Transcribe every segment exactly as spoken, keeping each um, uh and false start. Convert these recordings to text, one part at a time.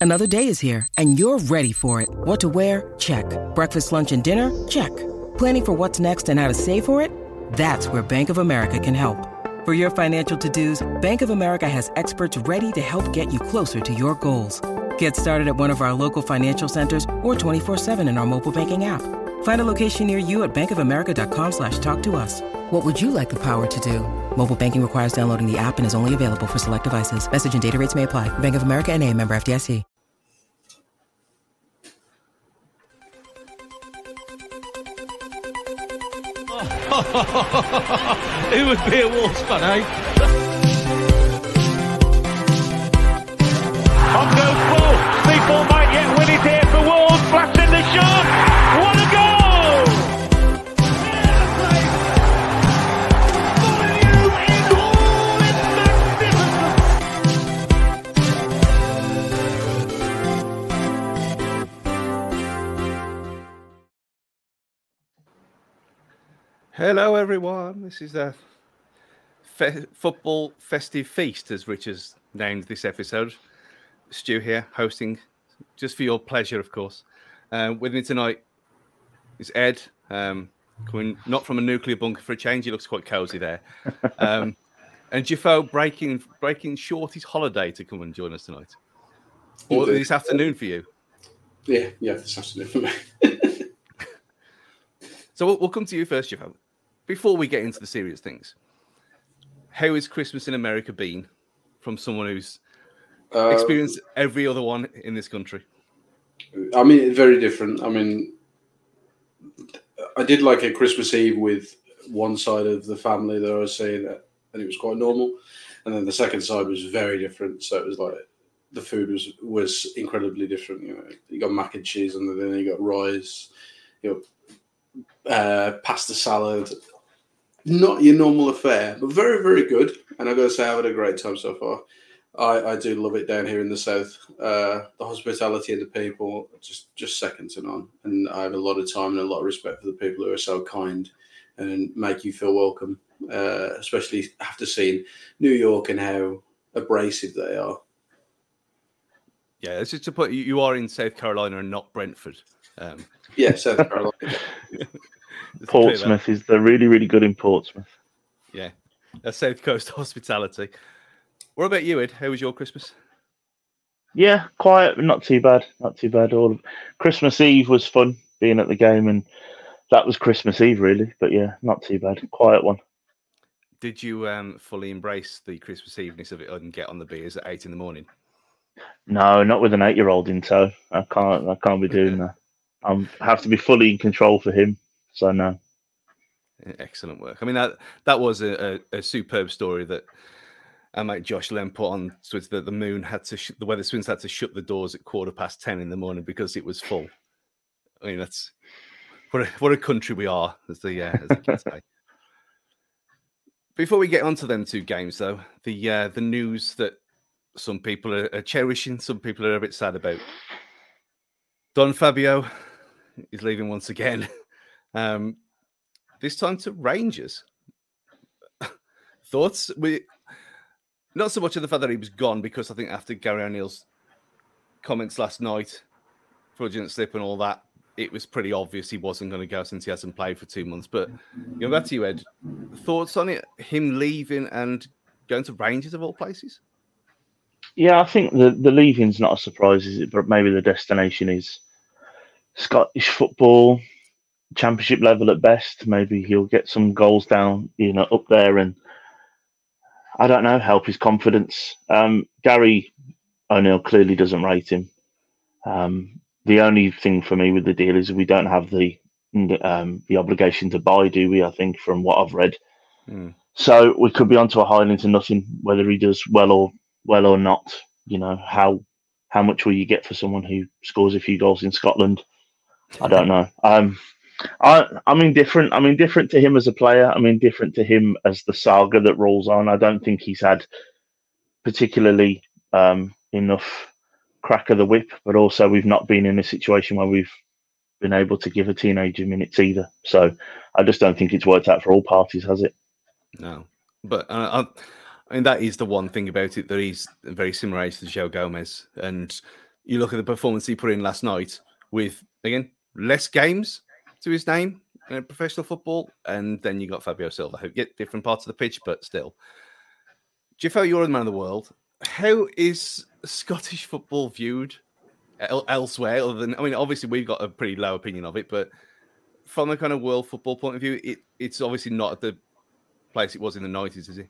Another day is here, and you're ready for it. What to wear? Check. Breakfast, lunch, and dinner? Check. Planning for what's next and how to save for it? That's where Bank of America can help. For your financial to-dos, Bank of America has experts ready to help get you closer to your goals. Get started at one of our local financial centers or twenty-four seven in our mobile banking app. Find a location near you at bankofamerica.com slash talk to us. What would you like the power to do? Mobile banking requires downloading the app and is only available for select devices. Message and data rates may apply. Bank of America N A, member F D I C. Who would be a Wolves fan, eh? On goes ball. People might yet win it here for Wolves. Flash in the shot. What a goal! Hello, everyone. This is a fe- football festive feast, as Rich has named this episode. Stu here, hosting, just for your pleasure, of course. Uh, with me tonight is Ed, um, coming not from a nuclear bunker for a change. He looks quite cosy there. Um, and Jafo breaking breaking short his holiday to come and join us tonight. Or this afternoon for you. Yeah, yeah, this afternoon for me. So we'll, we'll come to you first, Jafo. Before we get into the serious things, how has Christmas in America been from someone who's uh, experienced every other one in this country? I mean, very different. I mean, I did like a Christmas Eve with one side of the family that I was seeing, and it was quite normal. And then the second side was very different. So it was like the food was was incredibly different. You know, you got mac and cheese, and then you got rice, you got uh, pasta salad. Not your normal affair, but very, very good. And I've got to say, I've had a great time so far. I, I do love it down here in the south. Uh, the hospitality and the people, just, just second to none. And I have a lot of time and a lot of respect for the people who are so kind and make you feel welcome, uh, especially after seeing New York and how abrasive they are. Yeah, it's just to put you, you are in South Carolina and not Brentford. Um. Yeah, South Carolina. Portsmouth is they're really, really good in Portsmouth. Yeah, that's South Coast hospitality. What about you, Ed? How was your Christmas? Yeah, quiet, not too bad, not too bad. All Christmas Eve was fun being at the game, and that was Christmas Eve really. But yeah, not too bad, quiet one. Did you um, fully embrace the Christmas Eveness of it and get on the beers at eight in the morning? No, not with an eight-year-old in tow. I can't. I can't be doing that. I have to be fully in control for him. So no. Excellent work. I mean, that that was a, a, a superb story that our mate Josh Lem put on Twitter, that the moon had to, sh- the Wetherspoons had to shut the doors at quarter past ten in the morning because it was full. I mean, that's what a, what a country we are, as the uh, as the kids say. Before we get on to them two games, though, the uh, the news that some people are, are cherishing, some people are a bit sad about. Don Fabio is leaving once again. Um, this time to Rangers. Thoughts? We not so much of the fact that he was gone, because I think after Gary O'Neill's comments last night, fraudulent slip and all that, it was pretty obvious he wasn't going to go since he hasn't played for two months. But going back to you, Ed, thoughts on it? Him leaving and going to Rangers of all places? Yeah, I think the, the leaving's not a surprise, is it? But maybe the destination is Scottish football, Championship level at best. Maybe he'll get some goals down, you know, up there, and I don't know, help his confidence. Um, Gary O'Neill clearly doesn't rate him. Um, the only thing for me with the deal is we don't have the um, the obligation to buy, do we? I think from what I've read. Mm. So we could be onto a high into nothing, whether he does well or well or not. You know, how how much will you get for someone who scores a few goals in Scotland? I don't know. Um, I, I'm indifferent. I'm indifferent to him as a player. I'm indifferent to him as the saga that rolls on. I don't think he's had particularly um, enough crack of the whip, but also we've not been in a situation where we've been able to give a teenager minutes either. So I just don't think it's worked out for all parties, has it? No. But uh, I mean, that is the one thing about it, that he's very similar age to Joe Gomez. And you look at the performance he put in last night with, again, less games to his name in professional football, and then you got Fabio Silva, who get different parts of the pitch, but still. Jeffo, you're the man of the world. How is Scottish football viewed el- elsewhere? Other than, I mean, obviously we've got a pretty low opinion of it, but from a kind of world football point of view, it, it's obviously not at the place it was in the nineties, is it?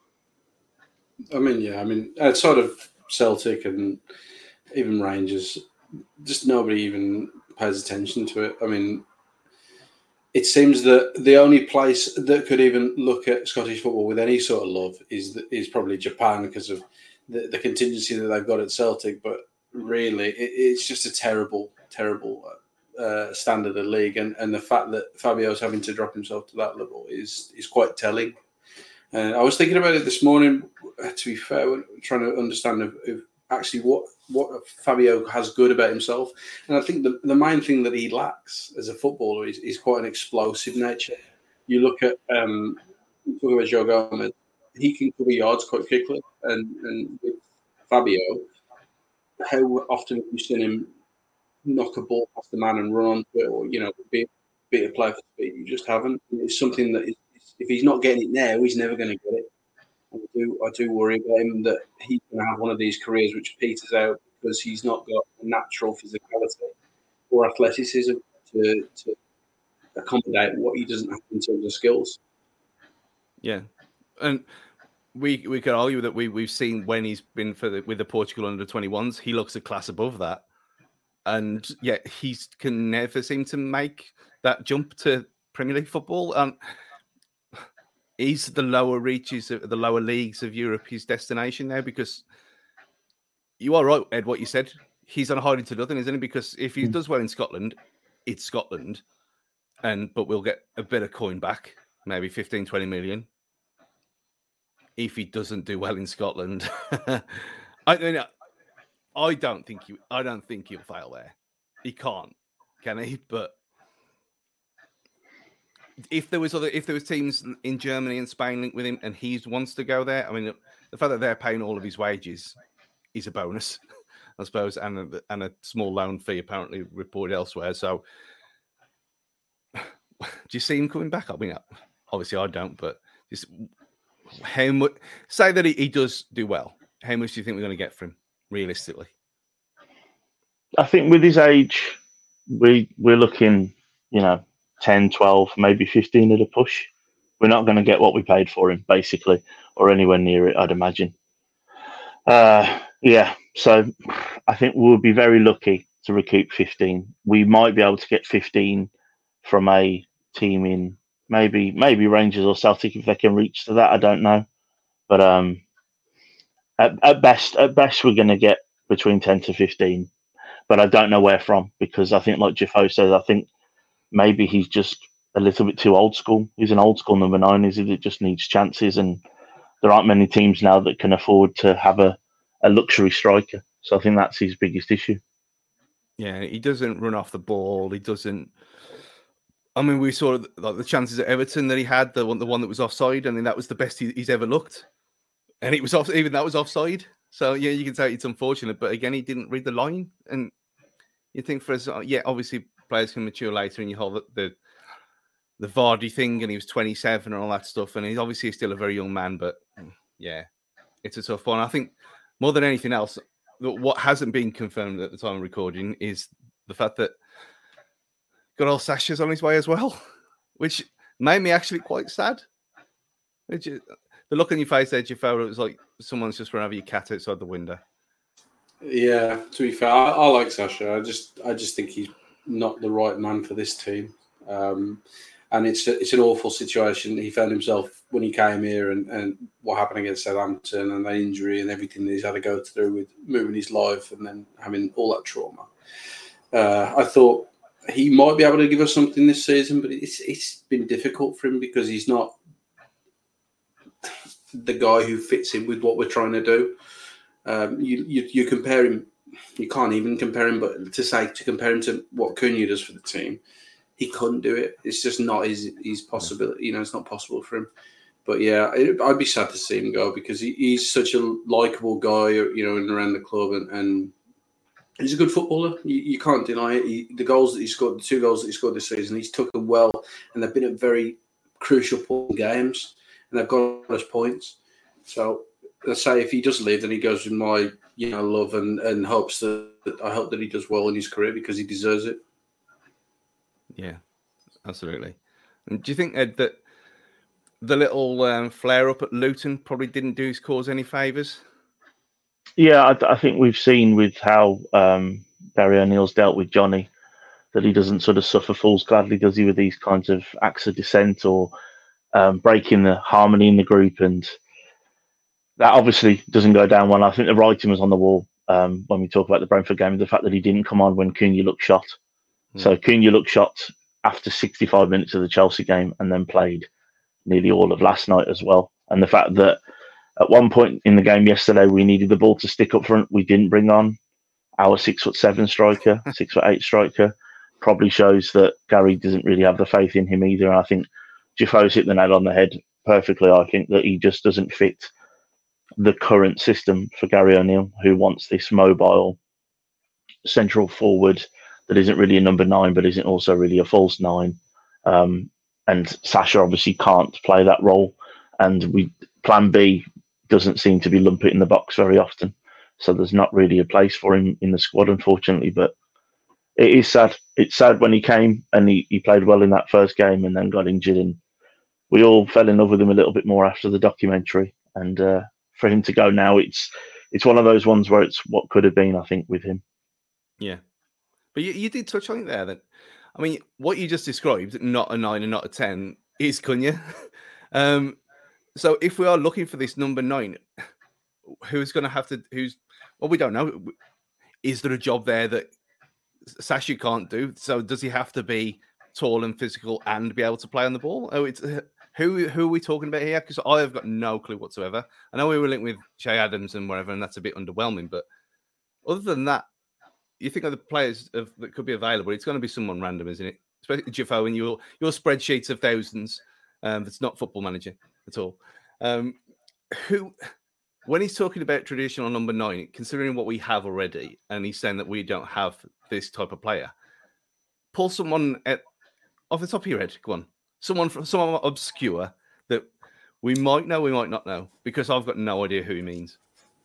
I mean, yeah, I mean, outside of Celtic and even Rangers, just nobody even pays attention to it. I mean, it seems that the only place that could even look at Scottish football with any sort of love is is probably Japan because of the, the contingency that they've got at Celtic. But really, it, it's just a terrible, terrible uh, standard of league. And, and the fact that Fabio's having to drop himself to that level is is quite telling. And I was thinking about it this morning, to be fair, trying to understand if, if actually what, what Fabio has good about himself. And I think the, the main thing that he lacks as a footballer is, is quite an explosive nature. You look at, um, you talk about Joe Gomez, he can cover yards quite quickly. And, and with Fabio, how often have you seen him knock a ball past the man and run onto it, or, you know, be, be a player for speed? You just haven't. It's something that is, if he's not getting it now, he's never going to get it. And I do, I do worry about him that he's going to have one of these careers which peters out because he's not got a natural physicality or athleticism to, to accommodate what he doesn't have in terms of skills. Yeah, and we we could argue that we we've seen when he's been for the, with the Portugal under twenty-ones, he looks a class above that, and yet he can never seem to make that jump to Premier League football. Um, is the lower reaches, of the lower leagues of Europe his destination now? Because you are right, Ed, what you said. He's on a hiding to nothing, isn't he? Because if he does well in Scotland, it's Scotland, and but we'll get a bit of coin back, maybe fifteen, twenty million. If he doesn't do well in Scotland, I mean, I don't think he, I don't think he'll fail there. He can't, can he? But if there was other, if there was teams in Germany and Spain linked with him, and he wants to go there, I mean, the fact that they're paying all of his wages is a bonus, I suppose, and a, and a small loan fee apparently reported elsewhere. So, do you see him coming back? I mean, obviously I don't, but just how much? Say that he, he does do well. How much do you think we're going to get from him, realistically? I think with his age, we we're looking, you know, ten, twelve, maybe fifteen at a push. We're not going to get what we paid for him, basically, or anywhere near it, I'd imagine. Uh, yeah, so I think we'll be very lucky to recoup fifteen. We might be able to get fifteen from a team in maybe maybe Rangers or Celtic if they can reach to that. I don't know, but um, at, at best, at best, we're going to get between ten to fifteen. But I don't know where from, because I think, like Jeffo says, I think maybe he's just a little bit too old school. He's an old school number nine, is it? It just needs chances, and there aren't many teams now that can afford to have a, a luxury striker. So I think that's his biggest issue. Yeah, he doesn't run off the ball. He doesn't. I mean, we saw like the chances at Everton that he had, the one, the one that was offside. I mean, that was the best he, he's ever looked, and it was off. Even that was offside. So yeah, you can say it's unfortunate, but again, he didn't read the line. And you think for us, yeah, obviously players can mature later, and you hold the the, the Vardy thing, and he was twenty-seven and all that stuff, and he's obviously still a very young man. But yeah, it's a tough one. I think more than anything else, what hasn't been confirmed at the time of recording is the fact that good old Sasha's on his way as well, which made me actually quite sad. Which is, the look on your face there, Jeffo, it was like someone's just run over your cat outside the window. Yeah, to be fair, I, I like Sasha. I just, I just think he's not the right man for this team, um, and it's a, it's an awful situation. He found himself when he came here, and, and what happened against Southampton, and the injury and everything that he's had to go through with moving his life, and then having all that trauma. Uh, I thought he might be able to give us something this season, but it's it's been difficult for him because he's not the guy who fits in with what we're trying to do. Um, you, you you compare him, you can't even compare him, but to say to compare him to what Cunha does for the team, he couldn't do it. It's just not his his possibility. You know, it's not possible for him. But yeah, it, I'd be sad to see him go because he, he's such a likable guy, you know, and around the club, and, and he's a good footballer. You, you can't deny it. He, the goals that he scored, the two goals that he scored this season, he's took them well, and they've been at very crucial point games, and they've got us points. So let's say if he does leave, then he goes with my, you know, love and, and hopes that, that I hope that he does well in his career because he deserves it. Yeah, absolutely. And do you think, Ed, that the little um, flare up at Luton probably didn't do his cause any favours? Yeah, I, I think we've seen with how um, Gary O'Neill's dealt with Johnny that he doesn't sort of suffer fools gladly, does he, with these kinds of acts of dissent or um, breaking the harmony in the group. And that obviously doesn't go down well. I think the writing was on the wall um, when we talk about the Brentford game, the fact that he didn't come on when Cunha looked shot. Mm. So Cunha looked shot after sixty-five minutes of the Chelsea game and then played nearly all of last night as well. And the fact that at one point in the game yesterday, we needed the ball to stick up front. We didn't bring on our six foot seven striker, six foot eight striker. Probably shows that Gary doesn't really have the faith in him either. And I think Defoe's hit the nail on the head perfectly. I think that he just doesn't fit the current system for Gary O'Neill, who wants this mobile central forward that isn't really a number nine, but isn't also really a false nine. Um, and Sasha obviously can't play that role. And we plan B doesn't seem to be lump it in the box very often. So there's not really a place for him in the squad, unfortunately. But it is sad. It's sad when he came and he, he played well in that first game and then got injured. And we all fell in love with him a little bit more after the documentary. And uh, for him to go now, it's it's one of those ones where it's what could have been, I think, with him. Yeah. But you, you did touch on it there. That, I mean, what you just described, not a nine and not a ten, is Cunha. um, so if we are looking for this number nine, who's going to have to, who's, well, we don't know. Is there a job there that Sasha can't do? So does he have to be tall and physical and be able to play on the ball? Oh, it's uh, who who are we talking about here? Because I have got no clue whatsoever. I know we were linked with Che Adams and whatever, and that's a bit underwhelming. But other than that, you think of the players of, that could be available, it's going to be someone random, isn't it? Especially Defoe and your your spreadsheets of thousands. Um, that's not Football Manager at all. Um, who, when he's talking about traditional number nine, considering what we have already, and he's saying that we don't have this type of player, pull someone at, off the top of your head. Go on, someone from someone obscure that we might know, we might not know, because I've got no idea who he means.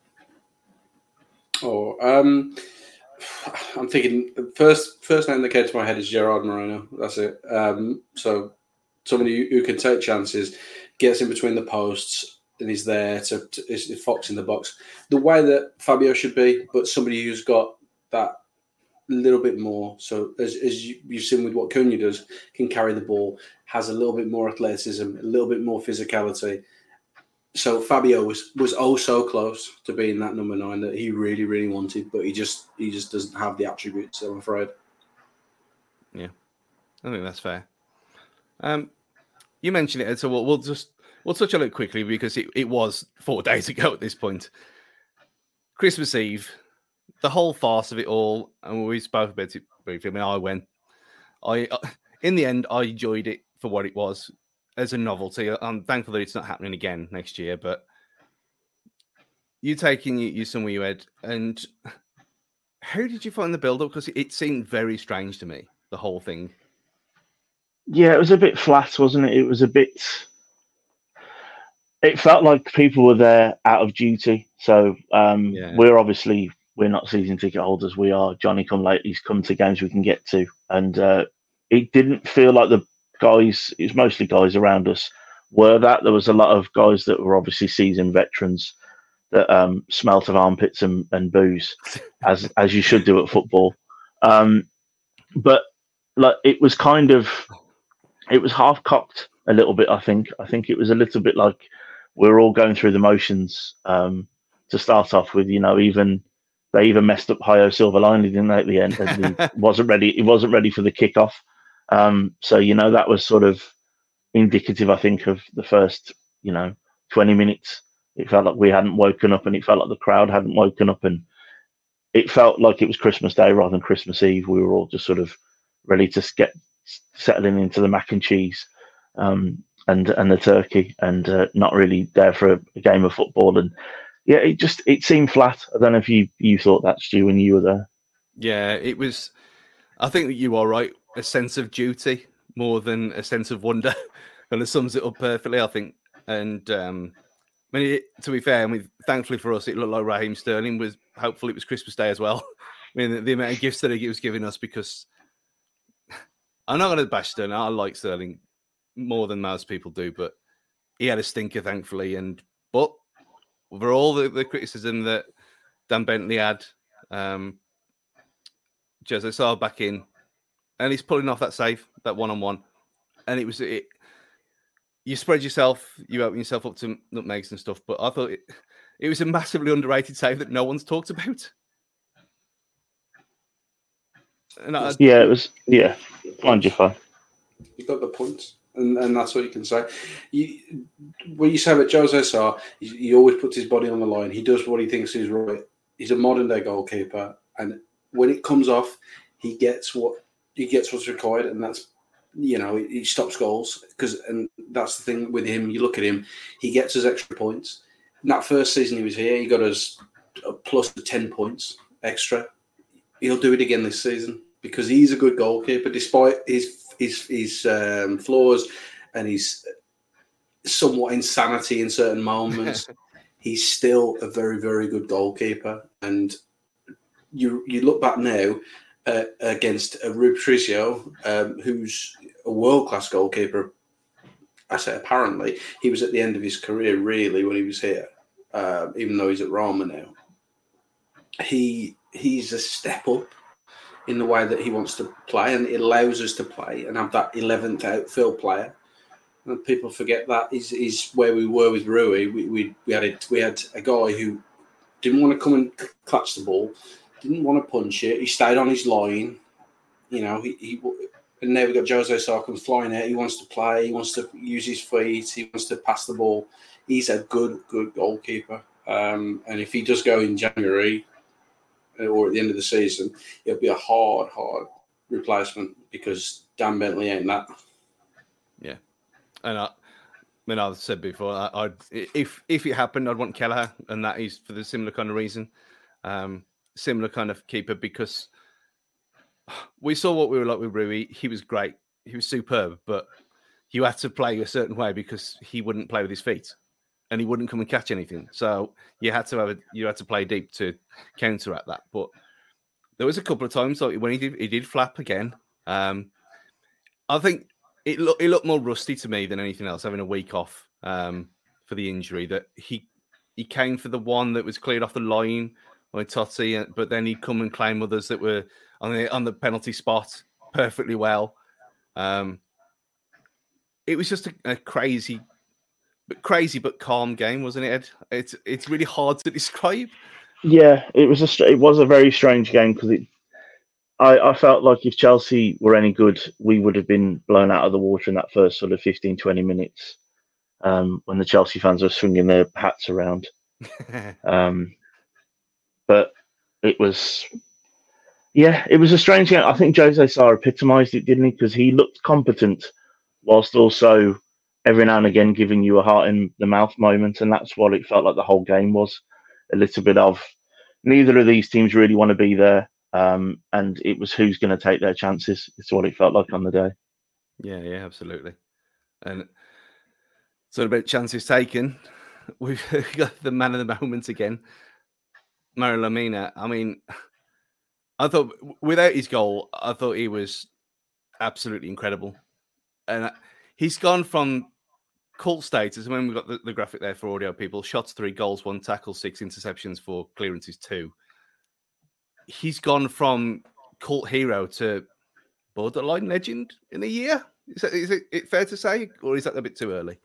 Oh, um. I'm thinking first first name that came to my head is Gerard Moreno. That's it. Um, so somebody who, who can take chances, gets in between the posts, and is there to, to is a fox in the box. The way that Fabio should be, but somebody who's got that little bit more. So as as you, you've seen with what Cunha does, can carry the ball, has a little bit more athleticism, a little bit more physicality. So Fabio was, was oh so close to being that number nine that he really, really wanted, but he just he just doesn't have the attributes, I'm afraid. Yeah, I think that's fair. Um, you mentioned it, so we'll, we'll just we'll touch on it quickly because it, it was four days ago at this point. Christmas Eve, the whole farce of it all, and we spoke about it briefly. I mean, I went. I in the end, I enjoyed it for what it was. As a novelty. I'm thankful that it's not happening again next year, but you taking you, you somewhere you had, and how did you find the build-up? Because it seemed very strange to me, the whole thing. Yeah, it was a bit flat, wasn't it? It was a bit... It felt like people were there out of duty. So um, yeah. we're obviously, we're not season ticket holders. We are Johnny come lately's come to games we can get to. And uh, it didn't feel like the guys, it's mostly guys around us, were that. There was a lot of guys that were obviously seasoned veterans that um, smelt of armpits and, and booze, as as you should do at football. Um, but like it was kind of, it was half cocked a little bit. I think. I think it was a little bit like we we're all going through the motions um, to start off with. You know, even they even messed up Hayo Silverline, didn't they? At the end, and he wasn't ready. He wasn't ready for the kickoff. Um, so, you know, that was sort of indicative, I think, of the first, you know, twenty minutes. It felt like we hadn't woken up and it felt like the crowd hadn't woken up. And it felt like it was Christmas Day rather than Christmas Eve. We were all just sort of ready to get settling into the mac and cheese um, and and the turkey and uh, not really there for a, a game of football. And, yeah, it just it seemed flat. I don't know if you, you thought that, Stu, when you were there. Yeah, it was. I think that you are right. A sense of duty more than a sense of wonder, and it sums it up perfectly, I think. And um, I mean, it, to be fair, I mean, thankfully for us, it looked like Raheem Sterling was. Hopefully, it was Christmas Day as well. I mean, the, the amount of gifts that he was giving us, because I'm not going to bash Sterling. I like Sterling more than most people do, but he had a stinker, thankfully. And but for all the, the criticism that Dan Bentley had, um, Jose Sarr back in, and he's pulling off that save, that one-on-one, and it was it. You spread yourself, you open yourself up to nutmegs and stuff, but I thought it, it was a massively underrated save that no one's talked about. And I, yeah, it was. Yeah, find you fine. You got the points, and, and that's what you can say. You, what you say about Jose Sarr, he, he always puts his body on the line. He does what he thinks is right. He's a modern day goalkeeper, and when it comes off, he gets what he gets what's required, and that's, you know, he stops goals. Because and that's the thing with him. You look at him, he gets us extra points. In that first season he was here, he got us a plus ten points extra. He'll do it again this season because he's a good goalkeeper, despite his his his um, flaws and his somewhat insanity in certain moments. He's still a very, very good goalkeeper. And you you look back now uh, against uh, Rui Patricio, um, who's a world-class goalkeeper. I say apparently. He was at the end of his career, really, when he was here, uh, even though he's at Roma now. He He's a step up in the way that he wants to play, and it allows us to play and have that eleventh outfield player. And people forget that is is where we were with Rui. We we we had a, we had a guy who didn't want to come and clutch the ball, didn't want to punch it. He stayed on his line, you know. He, he and now we got Jose Sarr comes flying out. He wants to play. He wants to use his feet. He wants to pass the ball. He's a good good goalkeeper. Um, and if he does go in January or at the end of the season, it'll be a hard, hard replacement because Dan Bentley ain't that. Yeah. And I, I mean, I've said before, I, I'd if if it happened, I'd want Kelleher, and that is for the similar kind of reason, um, similar kind of keeper, because we saw what we were like with Rui. He was great, he was superb, but you had to play a certain way because he wouldn't play with his feet, and he wouldn't come and catch anything. So you had to have a, you had to play deep to counteract that. But there was a couple of times like when he did he did flap again. Um, I think. It looked it looked more rusty to me than anything else, having a week off um, for the injury. That he he came for the one that was cleared off the line by Totti, but then he'd come and claim others that were on the on the penalty spot perfectly well. Um, it was just a, a crazy, but crazy but calm game, wasn't it, Ed? It's it's really hard to describe. Yeah, it was a it was a very strange game because it. I, I felt like if Chelsea were any good, we would have been blown out of the water in that first sort of fifteen, twenty minutes um, when the Chelsea fans were swinging their hats around. um, but it was, yeah, it was a strange game. I think Jose Sarr epitomised it, didn't he? Because he looked competent whilst also every now and again giving you a heart in the mouth moment. And that's what it felt like the whole game was. A little bit of neither of these teams really want to be there. Um, and it was who's going to take their chances. It's what it felt like on the day. Yeah, yeah, absolutely. And so about chances taken, we've got the man of the moment again, Mario Lemina. I mean, I thought without his goal, I thought he was absolutely incredible. And he's gone from cult status, when we've got the, the graphic there for audio people, shots three, goals one, tackles six, interceptions four, clearances two. He's gone from cult hero to borderline legend in a year. Is, that, is it fair to say, or is that a bit too early?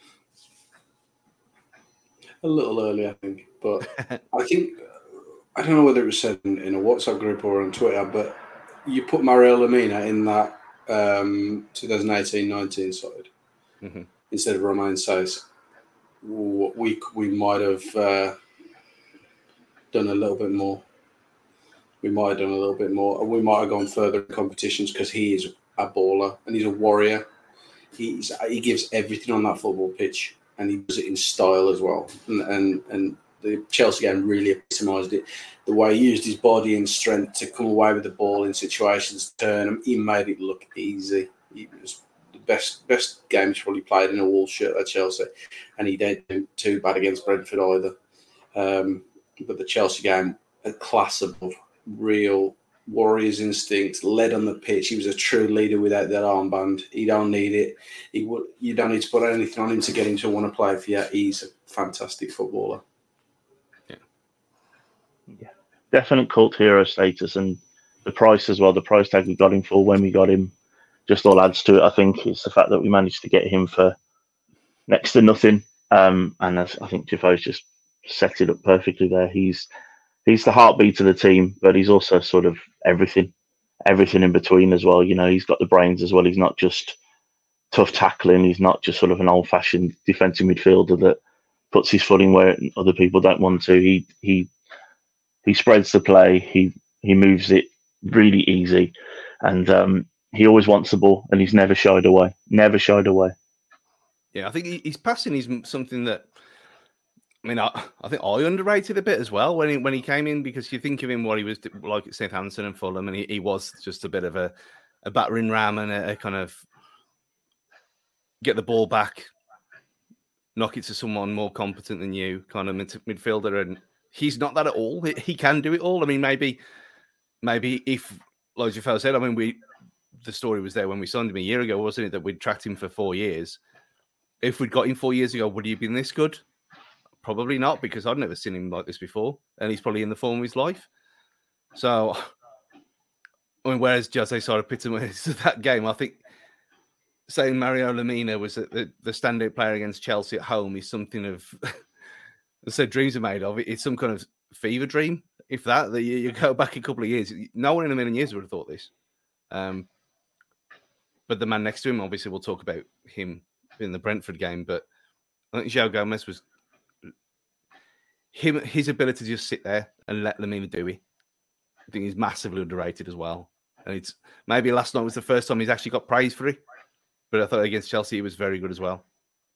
A little early, I think. But I think, I don't know whether it was said in, in a WhatsApp group or on Twitter, but you put Mario Lemina in that um, twenty eighteen nineteen side mm-hmm. instead of Romain Saiss. We, we might have uh, done a little bit more. We might have done a little bit more, and we might have gone further in competitions because he is a baller and he's a warrior. He's he gives everything on that football pitch, and he does it in style as well. And and, and the Chelsea game really epitomised it. The way he used his body and strength to come away with the ball in situations, turn them, he made it look easy. He was the best best game he's probably played in a Wolves shirt at Chelsea, and he didn't do too bad against Brentford either. Um, but the Chelsea game, a class above, real Warriors instincts, led on the pitch. He was a true leader without that armband. He don't need it. He would. You don't need to put anything on him to get him to want to play for you. He's a fantastic footballer. Yeah, yeah, definite cult hero status, and the price as well. The price tag we got him for when we got him just all adds to it. I think it's the fact that we managed to get him for next to nothing. Um, and as I think Defoe's just set it up perfectly there. He's He's the heartbeat of the team, but he's also sort of everything, everything in between as well. You know, he's got the brains as well. He's not just tough tackling. He's not just sort of an old-fashioned defensive midfielder that puts his foot in where other people don't want to. He he he spreads the play. He he moves it really easy, and um, he always wants the ball, and he's never shied away. Never shied away. Yeah, I think his passing is something that. I mean, I, I think I underrated a bit as well when he when he came in, because you think of him what he was like at Southampton and Fulham, and he, he was just a bit of a, a battering ram and a, a kind of get the ball back, knock it to someone more competent than you kind of mid- midfielder, and he's not that at all. He, he can do it all. I mean, maybe maybe if, like Jafel said, I mean, we the story was there when we signed him a year ago, wasn't it, that we'd tracked him for four years. If we'd got him four years ago, would he have been this good? Probably not, because I'd never seen him like this before, and he's probably in the form of his life. So, I mean, whereas Jose sort of epitomised that game, I think saying Mario Lemina was the, the standout player against Chelsea at home is something of, as I said, dreams are made of. It's some kind of fever dream, if that, that you, you go back a couple of years. No one in a million years would have thought this. Um, but the man next to him, obviously, we'll talk about him in the Brentford game, but I think João Gomez was Him, his ability to just sit there and let Lemina do it, I think he's massively underrated as well. And it's maybe last night was the first time he's actually got praise for it, but I thought against Chelsea he was very good as well.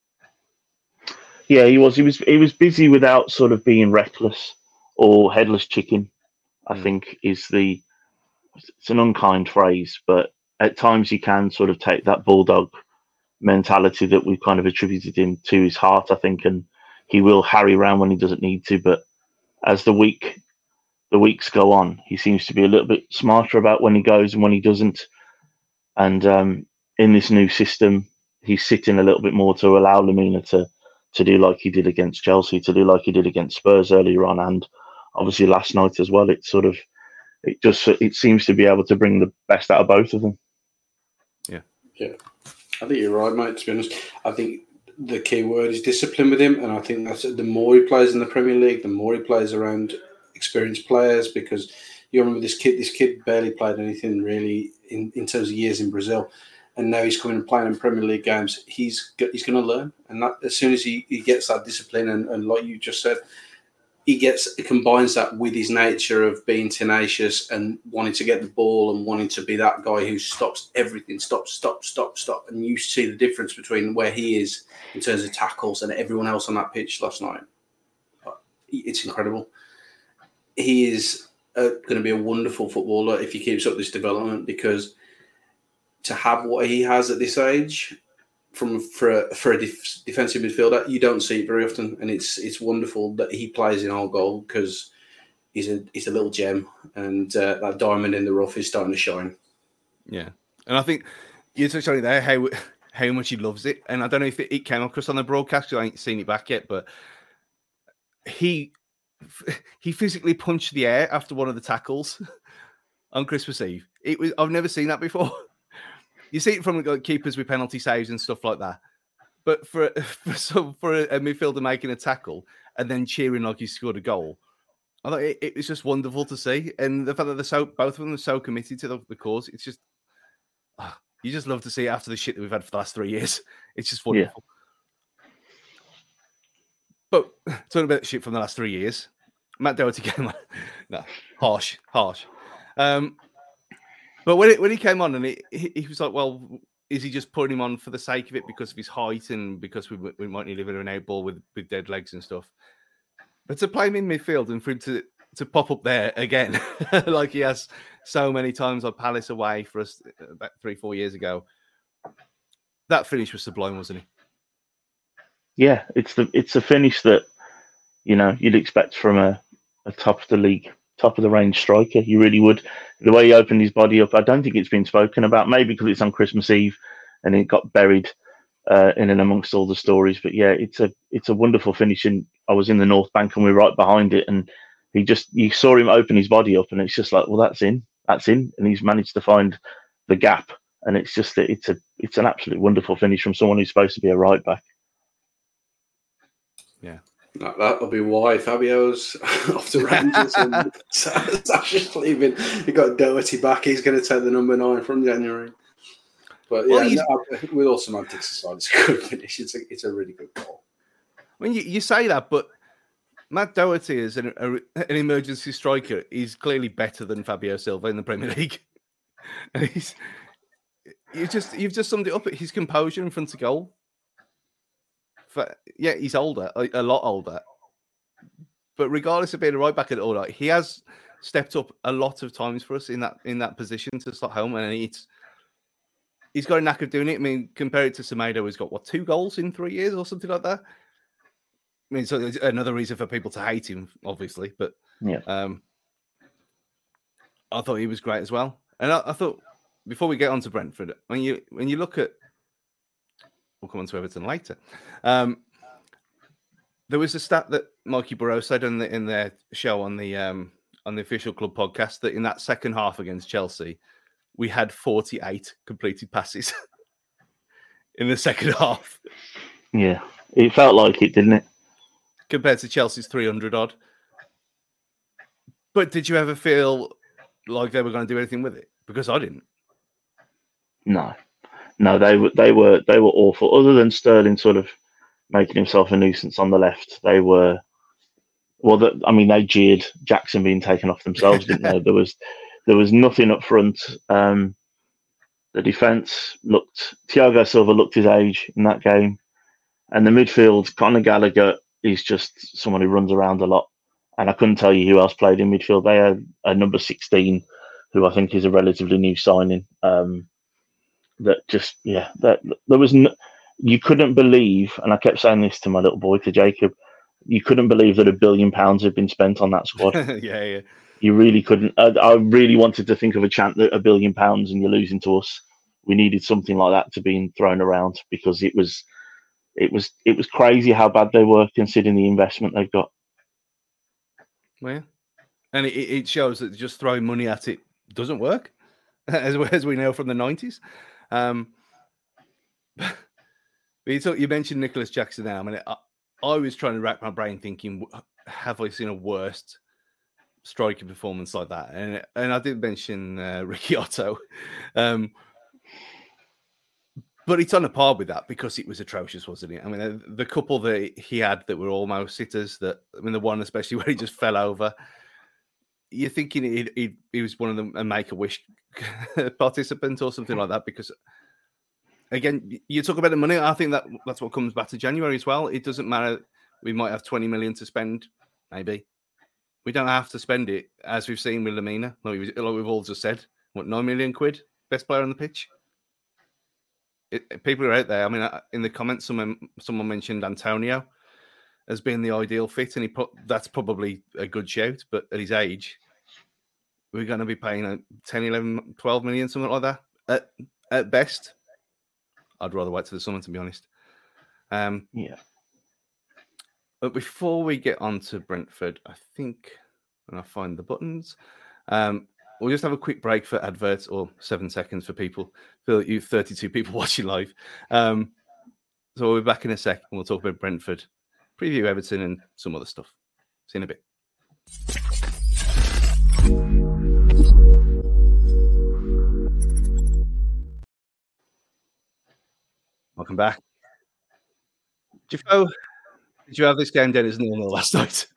Yeah, he was. He was. He was busy without sort of being reckless or headless chicken. I mm. think is the. It's an unkind phrase, but at times he can sort of take that bulldog mentality that we've kind of attributed him to his heart, I think, and he will harry around when he doesn't need to, but as the week, the weeks go on, he seems to be a little bit smarter about when he goes and when he doesn't. And um, in this new system, he's sitting a little bit more to allow Lemina to to do like he did against Chelsea, to do like he did against Spurs earlier on, and obviously last night as well. It's sort of, it just it seems to be able to bring the best out of both of them. Yeah, yeah, I think you're right, mate. To be honest, I think the key word is discipline with him, and I think that's the more he plays in the Premier League, the more he plays around experienced players. Because you remember this kid, this kid barely played anything really in, in terms of years in Brazil, and now he's coming and playing in Premier League games. He's he's going to learn, and that, as soon as he, he gets that discipline, and, and like you just said, he gets he combines that with his nature of being tenacious and wanting to get the ball and wanting to be that guy who stops everything, stop, stop, stop, stop. And you see the difference between where he is in terms of tackles and everyone else on that pitch last night. It's incredible. He is uh, going to be a wonderful footballer if he keeps up this development, because to have what he has at this age, from for a, for a def, defensive midfielder, you don't see it very often, and it's it's wonderful that he plays in our goal, because he's a he's a little gem, and uh, that diamond in the rough is starting to shine. Yeah, and I think you touched on it there, how how much he loves it, and I don't know if it, it came across on the broadcast, because I ain't seen it back yet, but he he physically punched the air after one of the tackles on Christmas Eve. It was I've never seen that before. You see it from like, keepers with penalty saves and stuff like that. But for for, some, for a, a midfielder making a tackle and then cheering like he scored a goal, I thought it, it was just wonderful to see. And the fact that they're so, both of them are so committed to the, the cause, it's just, oh, you just love to see it after the shit that we've had for the last three years. It's just wonderful. Yeah. But talking about shit from the last three years, Matt Doherty came on. No, harsh, harsh. Um, But when it, when he came on, and it, he, he was like, well, is he just putting him on for the sake of it because of his height and because we we might need to live in an out ball with, with dead legs and stuff? But to play him in midfield and for him to, to pop up there again, like he has so many times on Palace away for us about three, four years ago, that finish was sublime, wasn't it? Yeah, it's the it's a finish that, you know, you'd expect from a, a top of the league, top of the range striker. You really would. The way he opened his body up, I don't think it's been spoken about, maybe because it's on Christmas Eve and it got buried uh, in and amongst all the stories. But yeah, it's a it's a wonderful finish. And I was in the North Bank and we were right behind it, and he just you saw him open his body up, and it's just like, well, that's in, that's in, and he's managed to find the gap, and it's just that it's a it's an absolutely wonderful finish from someone who's supposed to be a right back. Yeah. That'll be why Fabio's off to Rangers and Sasha's leaving. He got Doherty back. He's going to take the number nine from January. But yeah, well, no, with all semantics aside, it's a good finish. It's a, it's a really good goal. I mean, you, you say that, but Matt Doherty is an, a, an emergency striker. He's clearly better than Fabio Silva in the Premier League. And he's you just you've just summed it up. His composure in front of goal. Yeah, he's older, a, a lot older. But regardless of being a right back at all, like, he has stepped up a lot of times for us in that in that position to slot home, and it's he's got a knack of doing it. I mean, compared to Semedo, who's got what two goals in three years or something like that. I mean, so it's another reason for people to hate him, obviously. But yeah, um, I thought he was great as well. And I, I thought before we get on to Brentford, when you when you look at we'll come on to Everton later. Um, there was a stat that Mikey Burrow said in, the, in their show on the um, on the official club podcast that in that second half against Chelsea, we had forty-eight completed passes in the second half. Yeah, it felt like it, didn't it? Compared to Chelsea's three hundred odd. But did you ever feel like they were going to do anything with it? Because I didn't. No. No, they were they were they were awful. Other than Sterling sort of making himself a nuisance on the left, they were well. The, I mean, they jeered Jackson being taken off themselves, didn't they? There was there was nothing up front. Um, the defence looked. Thiago Silva looked his age in that game, and the midfield. Conor Gallagher is just someone who runs around a lot, and I couldn't tell you who else played in midfield. They had a number sixteen, who I think is a relatively new signing. Um, That just, yeah, that there was, no, you couldn't believe, and I kept saying this to my little boy, to Jacob, you couldn't believe that a billion pounds had been spent on that squad. yeah, yeah. You really couldn't. I, I really wanted to think of a chant that a billion pounds and you're losing to us. We needed something like that to be thrown around because it was, it was, it was crazy how bad they were considering the investment they've got. Well, yeah. And it, it shows that just throwing money at it doesn't work, as, as we know from the nineties. Um, but you, talk, you mentioned Nicholas Jackson now. I mean, I, I was trying to rack my brain thinking, have I seen a worst striker performance like that? And and I did mention uh, Ricky Otto. Um, but it's on a par with that because it was atrocious, wasn't it? I mean, the couple that he had that were almost sitters, that I mean, the one especially where he just fell over. You're thinking he, he, he was one of them, a Make-A-Wish participant or something like that, because again, you talk about the money. I think that that's what comes back to January as well. It doesn't matter. We might have twenty million to spend, maybe. We don't have to spend it, as we've seen with Lamina. Like we've, like we've all just said, what, nine million quid? Best player on the pitch? It, people are out there. I mean, in the comments, someone someone mentioned Antonio as being the ideal fit, and he put that's probably a good shout, but at his age, we're going to be paying a ten, eleven, twelve million, something like that at, at best. I'd rather wait till the summer, to be honest. Um, yeah. But before we get on to Brentford, I think when I find the buttons, um, we'll just have a quick break for adverts, or seven seconds for people. For you thirty-two people watching live. Um, so we'll be back in a sec, and we'll talk about Brentford, preview Everton, and some other stuff. See you in a bit. Welcome back. Jeffo, did you have this game dead as normal last night?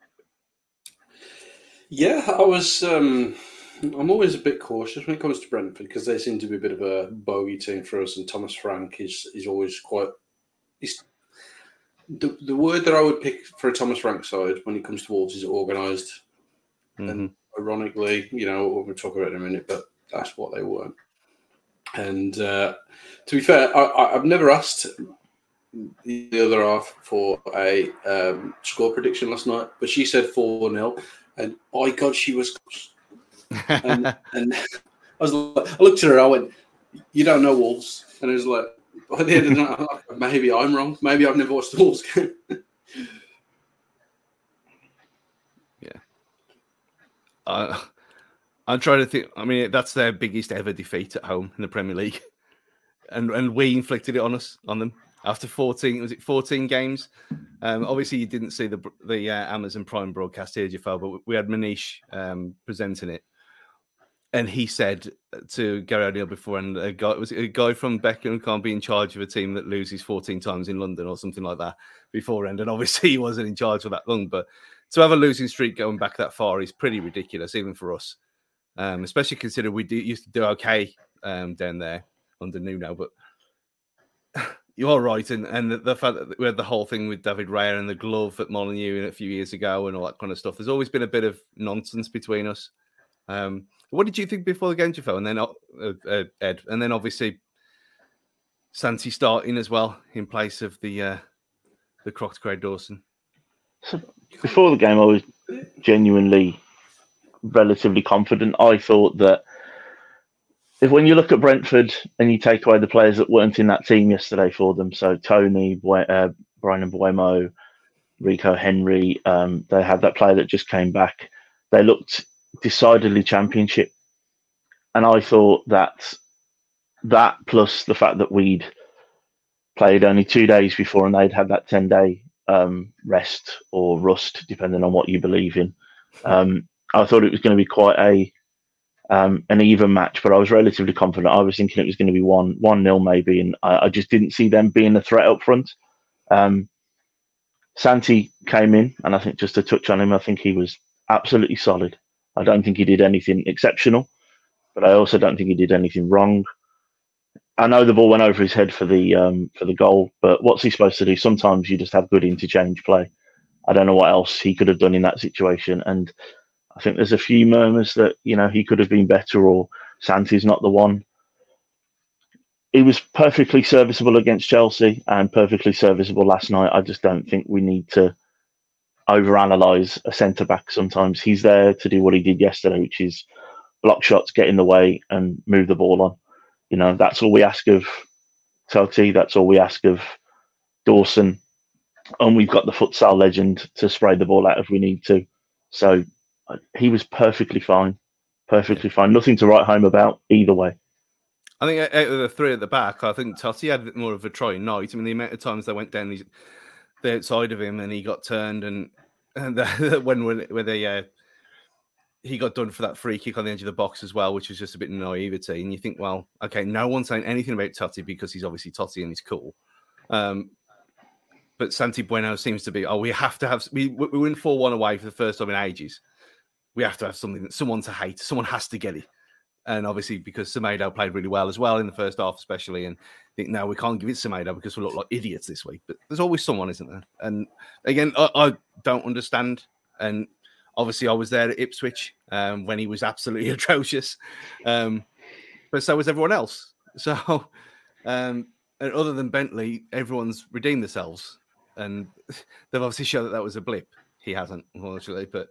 Yeah, I was. Um, I'm always a bit cautious when it comes to Brentford because they seem to be a bit of a bogey team for us, and Thomas Frank is is always quite. He's the the word that I would pick for a Thomas Frank side when it comes to Wolves is organised. Mm-hmm. And ironically, you know, we'll talk about it in a minute, but that's what they were. And uh, to be fair, I, I've never asked the other half for a um, score prediction last night, but she said four nil, and oh God, she was. and, and I was, like, I looked at her, I went, "You don't know Wolves," and it was like, by the end of the night, like, maybe I'm wrong. Maybe I've never watched the Wolves game. yeah, uh, I'm trying to think. I mean, that's their biggest ever defeat at home in the Premier League, and and we inflicted it on us on them. After fourteen, was it fourteen games? Um, obviously, you didn't see the the uh, Amazon Prime broadcast here, Jafar, but we had Manish um, presenting it, and he said to Gary O'Neill before, and a guy was it a guy from Beckham can't be in charge of a team that loses fourteen times in London or something like that beforehand, and obviously he wasn't in charge for that long. But to have a losing streak going back that far is pretty ridiculous, even for us, um, especially considering we do, used to do okay um, down there under Nuno, but. You are right, and, and the, the fact that we had the whole thing with David Raya and the glove at Molineux a few years ago and all that kind of stuff. There's always been a bit of nonsense between us. Um, what did you think before the game, Jaffa? And then uh, uh, Ed, and then obviously Santi starting as well in place of the uh, the Crocs Craig Dawson. So before the game, I was genuinely relatively confident. I thought that. If when you look at Brentford and you take away the players that weren't in that team yesterday for them, so Tony, uh, Brian Mbeumo, Rico Henry, um, they had that player that just came back. They looked decidedly championship. And I thought that that plus the fact that we'd played only two days before and they'd had that ten-day um, rest or rust, depending on what you believe in, um, I thought it was going to be quite a Um, an even match, but I was relatively confident. I was thinking it was going to be one one nil maybe, and I, I just didn't see them being a threat up front. Um, Santi came in, and I think just to touch on him, I think he was absolutely solid. I don't think he did anything exceptional, but I also don't think he did anything wrong. I know the ball went over his head for the um, for the goal, but what's he supposed to do? Sometimes you just have good interchange play. I don't know what else he could have done in that situation, and I think there's a few murmurs that, you know, he could have been better or Santi's not the one. He was perfectly serviceable against Chelsea and perfectly serviceable last night. I just don't think we need to overanalyze a centre-back sometimes. He's there to do what he did yesterday, which is block shots, get in the way and move the ball on. You know, that's all we ask of Totti. That's all we ask of Dawson. And we've got the futsal legend to spray the ball out if we need to. So he was perfectly fine, perfectly fine. Nothing to write home about either way. I think out of the three at the back, I think Totti had more of a trying night. I mean, the amount of times they went down the, the outside of him and he got turned, and and the, when when they uh, he got done for that free kick on the edge of the box as well, which was just a bit of naivety. And you think, well, okay, no one's saying anything about Totti because he's obviously Totti and he's cool. Um, but Santi Bueno seems to be, oh, we have to have we we went four one away for the first time in ages. We have to have something, someone to hate. Someone has to get it. And obviously, because Semedo played really well as well in the first half, especially, and I think, no, we can't give it Semedo because we look like idiots this week. But there's always someone, isn't there? And again, I, I don't understand. And obviously, I was there at Ipswich um, when he was absolutely atrocious. Um, but so was everyone else. So, um, and other than Bentley, everyone's redeemed themselves. And they've obviously shown that that was a blip. He hasn't, unfortunately, but.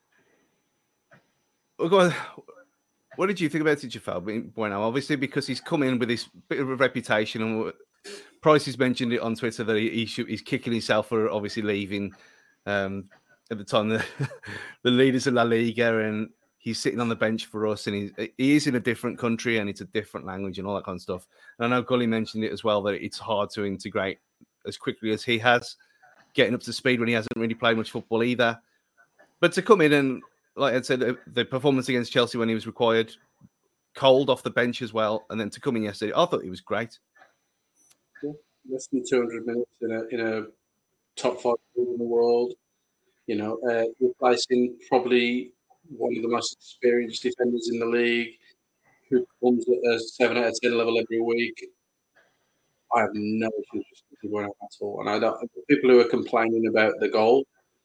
What did you think about it, Jafar? Bueno, obviously, because he's come in with this bit of a reputation, and Price has mentioned it on Twitter that he, he should, he's kicking himself for obviously leaving um, at the time the, the leaders of La Liga, and he's sitting on the bench for us, and he's, he is in a different country, and it's a different language and all that kind of stuff. And I know Gully mentioned it as well, that it's hard to integrate as quickly as he has, getting up to speed when he hasn't really played much football either. But to come in and, like I said, the performance against Chelsea when he was required, cold off the bench as well, and then to come in yesterday, I thought he was great. Yeah, less than two hundred minutes in a in a top five league in the world. You know, uh, replacing probably one of the most experienced defenders in the league, who comes at a seven out of ten level every week. I have no issues with De Bruyne at all. And I don't. People who are complaining about the goal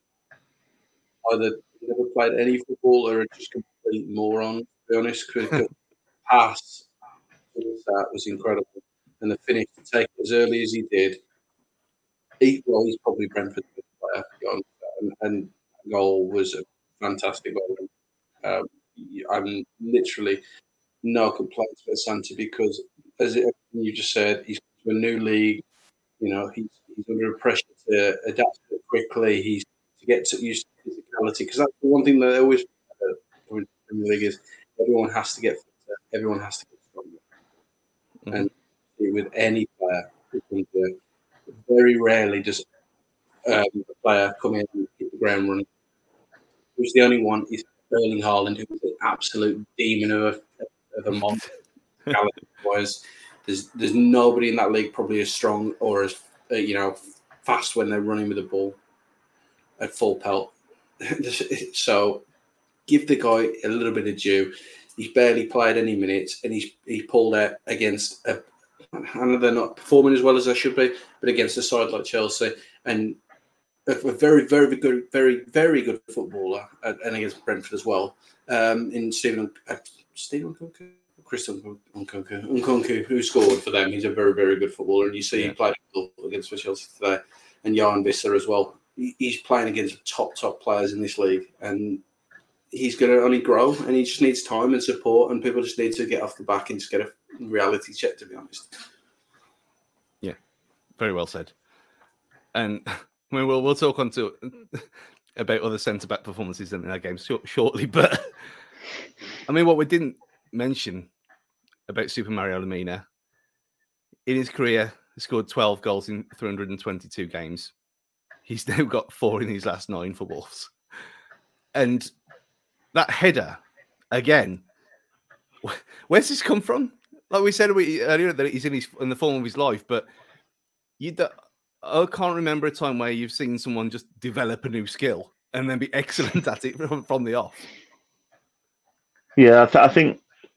either never played any football or are just complete morons. To be honest, because the pass that was incredible, and the finish to take it as early as he did. He, well, he's probably Brentford's best player, and, and that goal was a fantastic goal. Um, I'm literally no complaints about Santi because, as it, you just said, he's to a new league. You know, he's, he's under pressure to adapt to it quickly. He's to get to used to physicality because that's the one thing that I always uh, in the Premier League is everyone has to get fitter, everyone has to get stronger, mm-hmm. and with any player, very rarely does um, a player come in and hit the ground running. Who's the only one is Erling Haaland, who is an absolute demon of a, of a mob. Whereas there's there's nobody in that league probably as strong or as uh, you know fast when they're running with the ball at full pelt. So give the guy a little bit of due. He's barely played any minutes, and he's he pulled out against a. I know they're not performing as well as they should be, but against a side like Chelsea and a, a very, very good, very, very good footballer, and, and against Brentford as well. Um, in Stephen, uh, Stephen Nkunku, Christian Nkunku, Nkunku, who scored for them. He's a very, very good footballer, and you see yeah. he played against Chelsea today, and Jan Visser as well. He, he's playing against top, top players in this league, and he's going to only grow, and he just needs time and support, and people just need to get off the back and just get a reality check, to be honest. Yeah, very well said. And I mean, we'll we'll talk on to about other centre back performances in our game short, shortly. But I mean, what we didn't mention about Super Mario Lemina in his career, he scored twelve goals in three hundred twenty-two games. He's now got four in his last nine for Wolves, and that header again. Where's this come from? Like we said earlier, that he's in his in the form of his life, but you, I can't remember a time where you've seen someone just develop a new skill and then be excellent at it from, from the off. Yeah, I, th- I think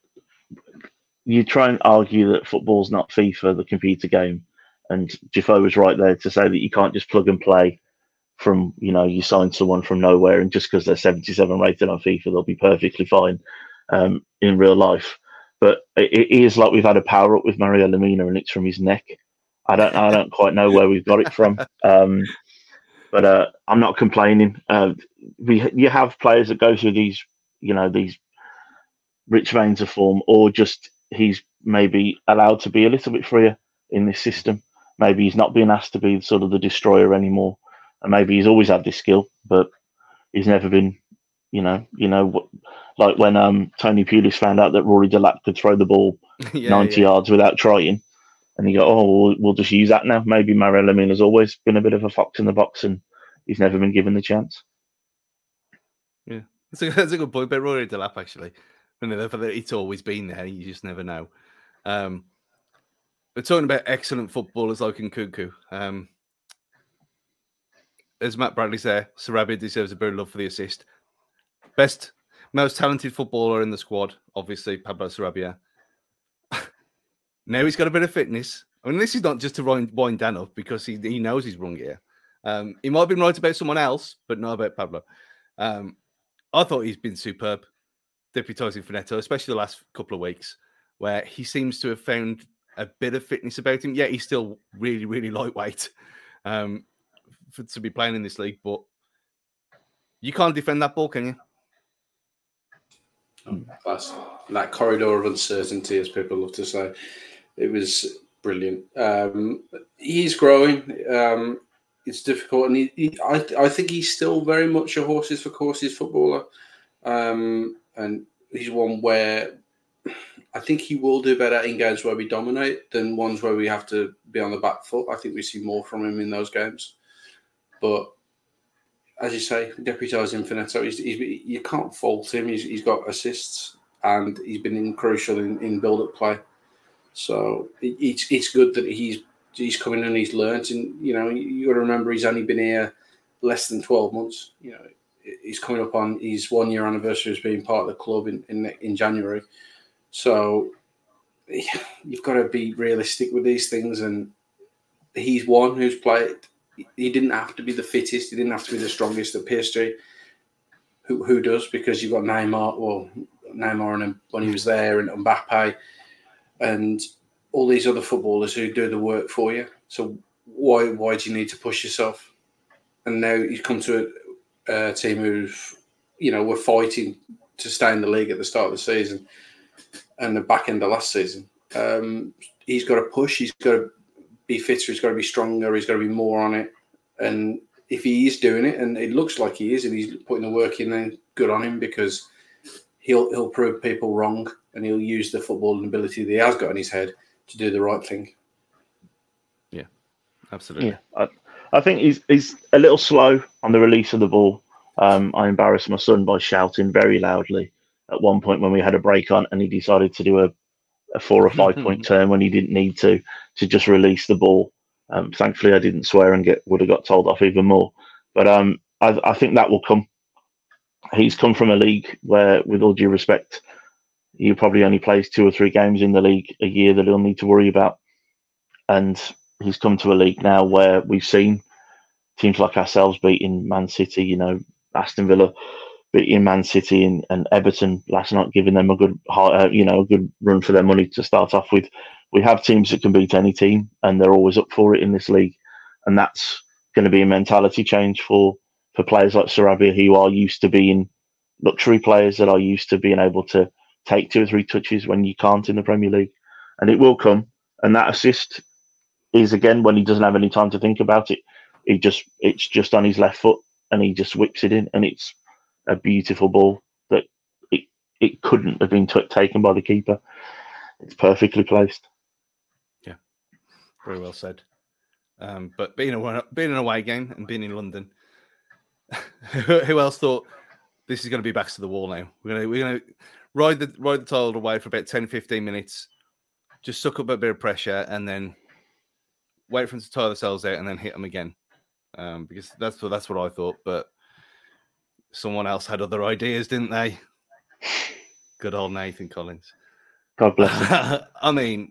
you try and argue that football's not FIFA, the computer game, and Jafo was right there to say that you can't just plug and play from, you know, you sign someone from nowhere and just because they're seventy-seven rated on FIFA, they'll be perfectly fine um, in real life. But it, it is like we've had a power up with Mario Lemina, and it's from his neck. I don't, I don't quite know where we've got it from, um, but uh, I'm not complaining. Uh, we, you have players that go through these, you know, these rich veins of form, or just he's maybe allowed to be a little bit freer in this system. Maybe he's not being asked to be sort of the destroyer anymore, and maybe he's always had this skill, but he's never been. You know, you know, like when um, Tony Pulis found out that Rory Delap could throw the ball yeah, ninety yeah. yards without trying, and he go, "Oh, we'll, we'll just use that now." Maybe Mario Lemina's always been a bit of a fox in the box, and he's never been given the chance. Yeah, that's a, that's a good point. But Rory Delap, actually, I mean, it's always been there. You just never know. Um, we're talking about excellent footballers like Nkunku. Um, as Matt Bradley said, Sarabia deserves a bit of love for the assist. Best, most talented footballer in the squad, obviously, Pablo Sarabia. Now he's got a bit of fitness. I mean, this is not just to wind, wind Dan up because he, he knows he's wrong here. Um, he might have been right about someone else, but not about Pablo. Um, I thought he's been superb, deputising for Neto, especially the last couple of weeks, where he seems to have found a bit of fitness about him. Yeah, he's still really, really lightweight um, for, to be playing in this league, but you can't defend that ball, can you? That's that corridor of uncertainty, as people love to say. It was brilliant. Um, he's growing. Um, it's difficult, and he, he, I, I think he's still very much a horses for courses footballer. Um, and he's one where I think he will do better in games where we dominate than ones where we have to be on the back foot. I think we see more from him in those games. But as you say, deputising for Neto, he's, he's, you can't fault him. He's, he's got assists and he's been in crucial in, in build-up play. So it, it's it's good that he's he's come in and he's learnt. And, you know, you, you got to remember he's only been here less than twelve months. You know, he's coming up on his one-year anniversary as being part of the club in, in, in January. So you've got to be realistic with these things. And he's one who's played. He didn't have to be the fittest. He didn't have to be the strongest at P S G. Who who does? Because you've got Neymar. Well, Neymar and when he was there, and Mbappe, and all these other footballers who do the work for you. So why why do you need to push yourself? And now you come to a, a team who've, you know, were fighting to stay in the league at the start of the season and the back end of last season. Um, he's got to push. He's got to be fitter. He's got to be stronger. He's got to be more on it. And if he is doing it, and it looks like he is, and he's putting the work in, then good on him, because he'll he'll prove people wrong, and he'll use the footballing ability that he has got in his head to do the right thing. Yeah, absolutely. Yeah, I, I think he's he's a little slow on the release of the ball. Um, I embarrassed my son by shouting very loudly at one point when we had a break on, and he decided to do a, a four or five point turn when he didn't need to, to just release the ball. Um, thankfully, I didn't swear and get would have got told off even more. But um, I, I think that will come. He's come from a league where, with all due respect, he probably only plays two or three games in the league a year that he'll need to worry about. And he's come to a league now where we've seen teams like ourselves beating Man City, you know, Aston Villa beating Man City and, and Everton last night, giving them a good, uh, you know, a good run for their money to start off with. We have teams that can beat any team, and they're always up for it in this league. And that's going to be a mentality change for, for players like Sarabia, who are used to being luxury players, that are used to being able to take two or three touches when you can't in the Premier League. And it will come. And that assist is, again, when he doesn't have any time to think about it, he just it's just on his left foot, and he just whips it in, and it's a beautiful ball that it, it couldn't have been t- taken by the keeper. It's perfectly placed. Yeah, very well said. Um, but being a being an away game and being in London, who else thought this is going to be backs to the wall now? We're going to we're going to ride the ride the title away for about ten, fifteen minutes, just suck up a bit of pressure, and then wait for them to tire themselves out, and then hit them again. Um, because that's what that's what I thought, but someone else had other ideas, didn't they? Good old Nathan Collins. God bless him. I mean,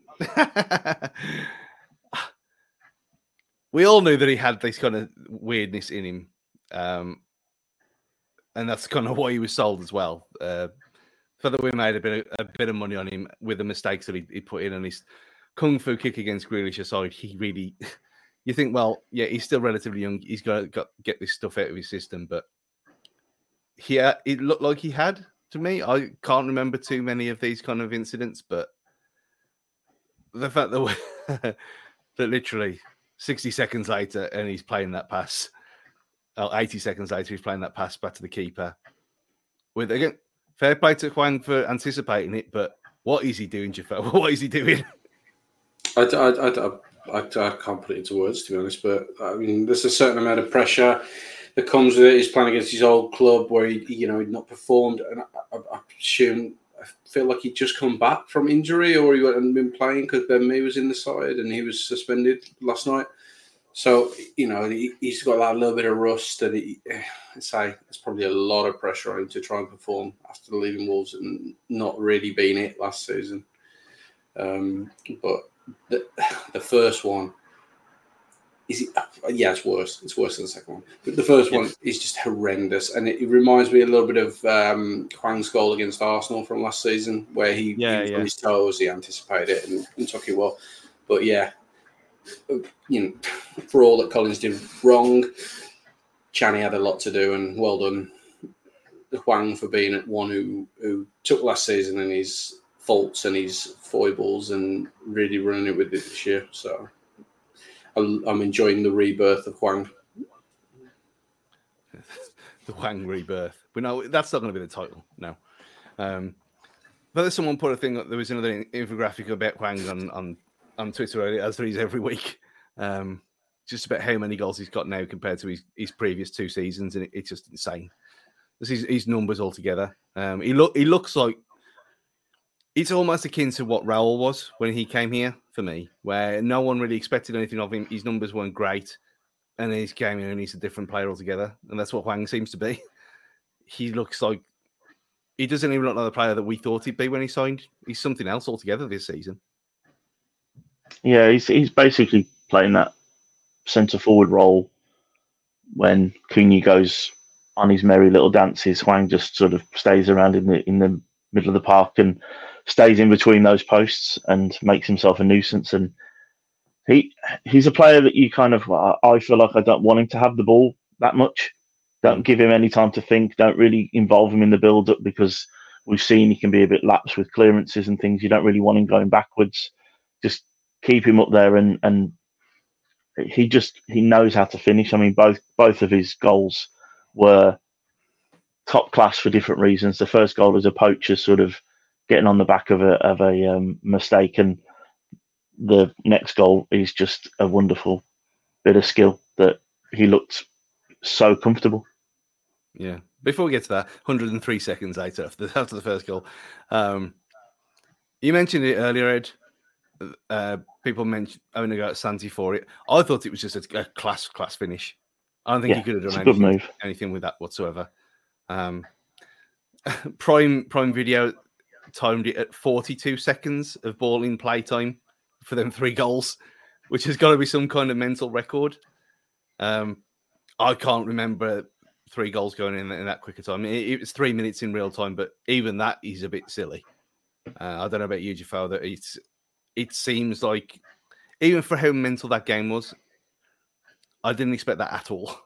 we all knew that he had this kind of weirdness in him, um, and that's kind of why he was sold as well. Uh, for that, we made a bit of, a bit of money on him with the mistakes that he, he put in, and his kung fu kick against Grealish aside, he really. You think, well, yeah, he's still relatively young. He's got to get this stuff out of his system. But yeah, it looked like he had to me. I can't remember too many of these kind of incidents, but the fact that, we, that literally sixty seconds later and he's playing that pass, oh, eighty seconds later he's playing that pass back to the keeper. With again, fair play to Hwang for anticipating it, but what is he doing, Jafar? What is he doing? I, I, I, I, I can't put it into words, to be honest, but I mean, there's a certain amount of pressure that comes with it. He's playing against his old club where he, you know, he'd not performed, and I, I, I assume, I feel like he'd just come back from injury, or he hadn't been playing because Ben Mee was in the side and he was suspended last night. So, you know, he, he's got that little bit of rust, and he, I say there's probably a lot of pressure on him to try and perform after leaving Wolves and not really being it last season. Um, but The, the first one is yeah, it's worse. It's worse than the second one. But the first one is just horrendous, and it, it reminds me a little bit of um, Hwang's goal against Arsenal from last season, where he, yeah, he was yeah. on his toes, he anticipated it and, and took it well. But yeah, you know, for all that Collins did wrong, Channy had a lot to do, and well done Hwang for being one who who took last season and his faults and his foibles and really running it with it this year. So I'm enjoying the rebirth of Hwang. The Hwang rebirth. But no, that's not going to be the title. No. Um, but there's someone put a thing. There was another infographic about Hwang on on, on Twitter earlier, as there is every week. Um, just about how many goals he's got now compared to his, his previous two seasons, and it, it's just insane. This is his numbers altogether. Um, he look he looks like. It's almost akin to what Raul was when he came here for me, where no one really expected anything of him. His numbers weren't great, and then he came here and he's a different player altogether. And that's what Hwang seems to be. He looks like he doesn't even look like the player that we thought he'd be when he signed. He's something else altogether this season. Yeah, he's he's basically playing that centre forward role when Cunha goes on his merry little dances. Hwang just sort of stays around in the in the middle of the park and stays in between those posts and makes himself a nuisance. And he he's a player that you kind of, I feel like I don't want him to have the ball that much. Don't give him any time to think. Don't really involve him in the build-up, because we've seen he can be a bit lax with clearances and things. You don't really want him going backwards. Just keep him up there, and and he just he knows how to finish. I mean, both both of his goals were top class for different reasons. The first goal was a poacher sort of getting on the back of a of a um, mistake, and the next goal is just a wonderful bit of skill that he looked so comfortable. Yeah. Before we get to that, one hundred three seconds later after the, after the first goal, um, you mentioned it earlier, Ed. Uh, people mentioned having to go at Santi for it. I thought it was just a, a class class finish. I don't think Yeah, he could have it's done a good anything, move. anything with that whatsoever. Um, Prime Prime Video timed it at forty-two seconds of ball in play time for them three goals, which has got to be some kind of mental record. Um, I can't remember three goals going in in that quicker time. It, it was three minutes in real time, but even that is a bit silly. Uh, I don't know about you, Jafar, that it's it seems like, even for how mental that game was, I didn't expect that at all.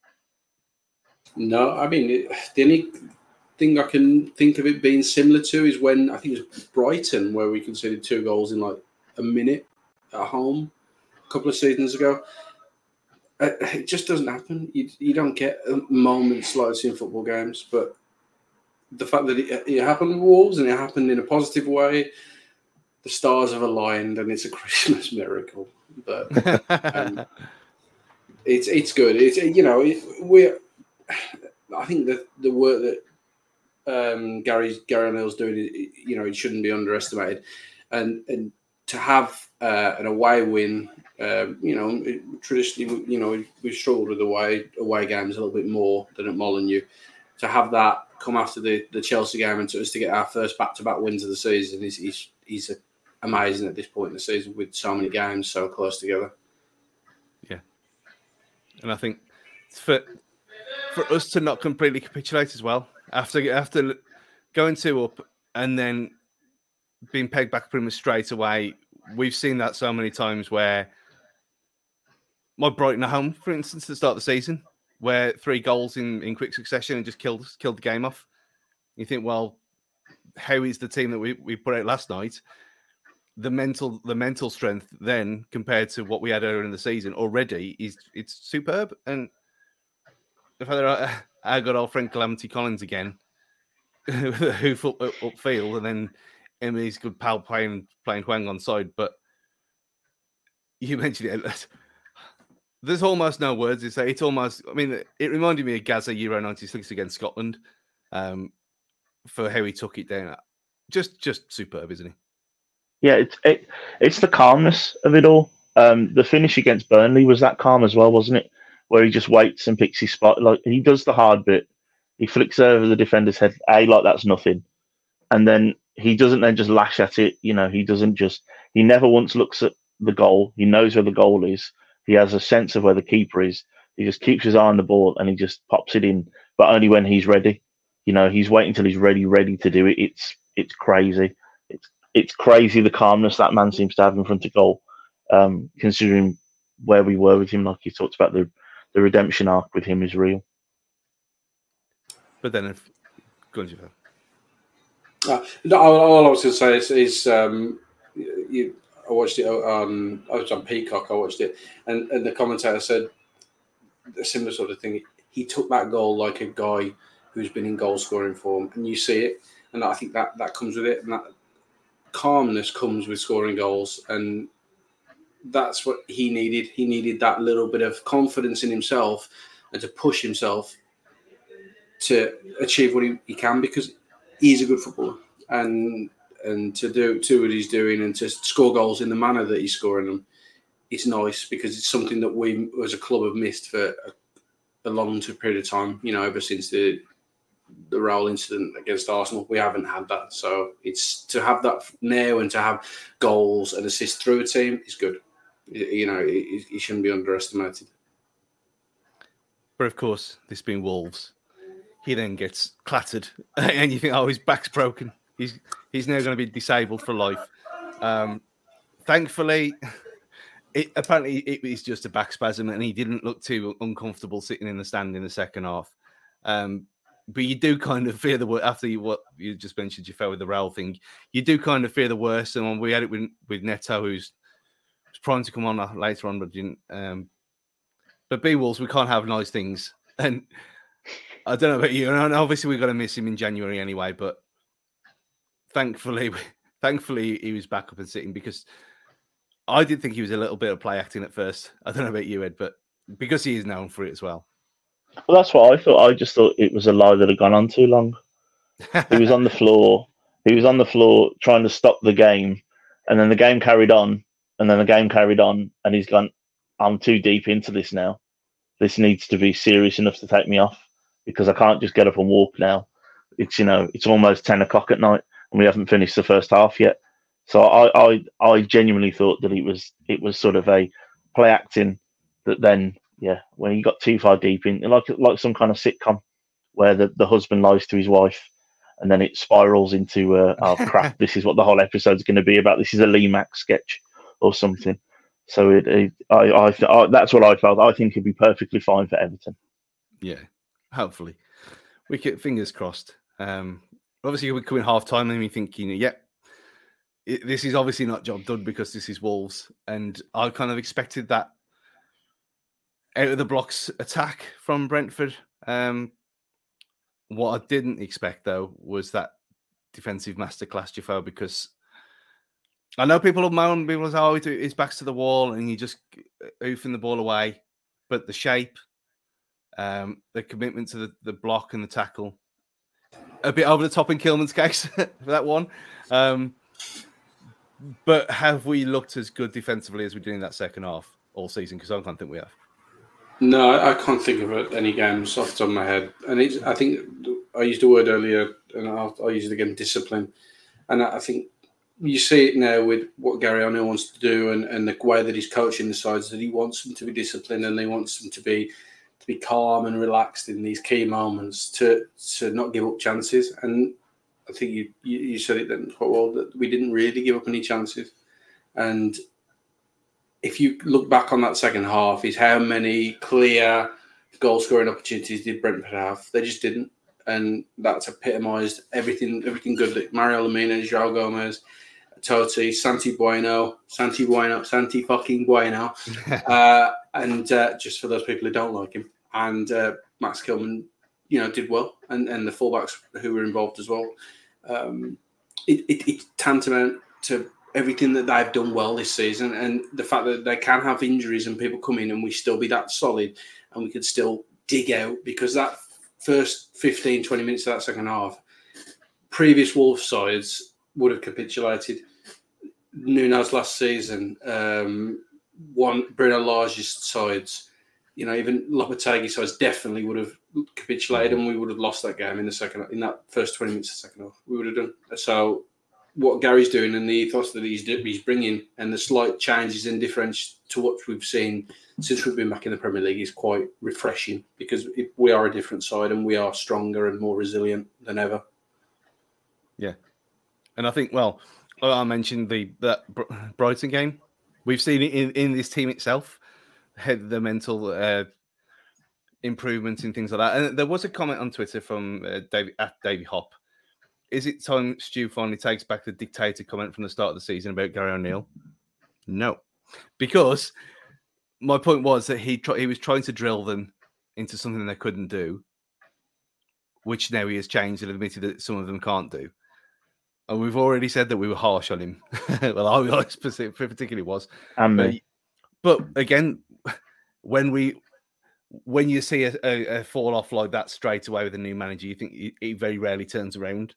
No, I mean, it, the only thing I can think of it being similar to is when, I think it was Brighton, where we conceded two goals in like a minute at home a couple of seasons ago. Uh, it just doesn't happen. You, you don't get moments like this in football games, but the fact that it, it happened with Wolves and it happened in a positive way, the stars have aligned and it's a Christmas miracle. But um, it's it's good. It's you know it, we're. I think that the work that um, Gary Gary O'Neill's doing, you know, it shouldn't be underestimated, and and to have uh, an away win. Um, you know, it, traditionally, you know, we've struggled with away away games a little bit more than at Molineux. To have that come after the, the Chelsea game and to us to get our first back-to-back wins of the season is is, is amazing at this point in the season with so many games so close together. Yeah, and I think for for us to not completely capitulate as well after after going two up and then being pegged back pretty much straight away. We've seen that so many times where. My Brighton at home, for instance, at the start of the season, where three goals in, in quick succession and just killed killed the game off. You think, well, how is the team that we, we put out last night? The mental the mental strength then compared to what we had earlier in the season already is it's superb. And the fact that our good old friend Calamity Collins again, with a hoof up, up upfield, and then Emily's good pal playing playing Hwang on side. But you mentioned it. There's almost no words to say. It's almost, I mean, it reminded me of Gaza Euro ninety-six against Scotland um, for how he took it down. Just just superb, isn't he? Yeah, it's it, it's the calmness of it all. Um, the finish against Burnley was that calm as well, wasn't it? Where he just waits and picks his spot. Like he does the hard bit. He flicks over the defender's head. A, like that's nothing. And then he doesn't then just lash at it. You know, he doesn't just, he never once looks at the goal. He knows where the goal is. He has a sense of where the keeper is. He just keeps his eye on the ball and he just pops it in, but only when he's ready. You know, he's waiting until he's ready, ready to do it. It's it's crazy. It's it's crazy the calmness that man seems to have in front of goal, um, considering where we were with him. Like you talked about, the the redemption arc with him is real. But then, if go on, Jafar. Uh, no, all I was going to say is, is um, you. I watched it on. I was on Peacock. I watched it, and, and the commentator said a similar sort of thing. He took that goal like a guy who's been in goal scoring form, and you see it. And I think that that comes with it, and that calmness comes with scoring goals, and that's what he needed. He needed that little bit of confidence in himself and to push himself to achieve what he, he can, because he's a good footballer, and. And to do, do what he's doing and to score goals in the manner that he's scoring them, it's nice because it's something that we as a club have missed for a, a long period of time. You know, ever since the the Raul incident against Arsenal, we haven't had that. So it's to have that now and to have goals and assists through a team is good. You know, he, he shouldn't be underestimated. But of course, this being Wolves, he then gets clattered, and you think, oh, his back's broken. He's he's now going to be disabled for life. Um, thankfully, it apparently it was just a back spasm, and he didn't look too uncomfortable sitting in the stand in the second half. Um, but you do kind of fear the worst after you, what you just mentioned. You fell with the rail thing. You do kind of fear the worst, and we had it with with Neto, who's was primed to come on later on, but didn't. Um, but B Wolves, we can't have nice things, and I don't know about you. And obviously, we're going to miss him in January anyway. But thankfully, thankfully, he was back up and sitting, because I did think he was a little bit of play acting at first. I don't know about you, Ed, but because he is known for it as well. Well, that's what I thought. I just thought it was a lie that had gone on too long. He was on the floor. He was on the floor trying to stop the game, and then the game carried on, and then the game carried on, and he's gone, I'm too deep into this now. This needs to be serious enough to take me off, because I can't just get up and walk now. It's, you know, it's almost ten o'clock at night, and we haven't finished the first half yet. So I, I, I genuinely thought that it was, it was sort of a play acting that then, yeah, when you got too far deep in, like like some kind of sitcom where the, the husband lies to his wife, and then it spirals into, uh, oh crap, this is what the whole episode's going to be about. This is a Lee Mack sketch or something. So it, it I, I, I, that's what I felt. I think he'd be perfectly fine for Everton. Yeah, hopefully. We get fingers crossed. Um, obviously, we come in half time and we think, you know, yeah, it, this is obviously not job done because this is Wolves, and I kind of expected that out of the blocks attack from Brentford. Um, what I didn't expect, though, was that defensive masterclass, Jafo, because I know people will moan, people will say, oh, his back's to the wall and you just oofing the ball away. But the shape, um, the commitment to the, the block and the tackle, a bit over the top in Kilman's case for that one. Um, but have we looked as good defensively as we did in that second half all season? Because I can't think we have. No, I can't think of any games off the top of my head. And it's, I think I used the word earlier, and I'll, I'll use it again, discipline. And I think you see it now with what Gary O'Neill wants to do, and, and the way that he's coaching the sides, that he wants them to be disciplined and he wants them to be to be calm and relaxed in these key moments, to to not give up chances. And I think you, you, you said it then quite well, that we didn't really give up any chances. And if you look back on that second half, is how many clear goal-scoring opportunities did Brentford have? They just didn't. And that's epitomised everything everything good that Mario Lemina, João Gomez, Totti, Santi Bueno, Santi Bueno, Santi fucking Bueno, uh, and uh, just for those people who don't like him, and uh, Max Kilman, you know, did well, and, and the fullbacks who were involved as well. Um, it, it, it's tantamount to everything that they've done well this season, and the fact that they can have injuries and people come in and we still be that solid and we could still dig out, because that first fifteen, twenty minutes of that second half, previous Wolves sides would have capitulated. Nuno's last season, um, one Bruno Lage's sides, you know, even Lopetegui's sides definitely would have capitulated, and we would have lost that game in the second, in that first twenty minutes of the second half. We would have done. So what Gary's doing and the ethos that he's he's bringing, and the slight changes and difference to what we've seen since we've been back in the Premier League, is quite refreshing, because we are a different side and we are stronger and more resilient than ever. Yeah, and I think, well, I mentioned the that Brighton game. We've seen it in, in this team itself, the mental uh, improvements and things like that. And there was a comment on Twitter from uh, David, at Davey Hop. Is it time Stu finally takes back the dictator comment from the start of the season about Gary O'Neill? No, because my point was that he try, he was trying to drill them into something they couldn't do, which now he has changed and admitted that some of them can't do. And we've already said that we were harsh on him. Well, I, I particularly was. And but, me. but again, when we when you see a, a, a fall off like that straight away with a new manager, you think he, he very rarely turns around.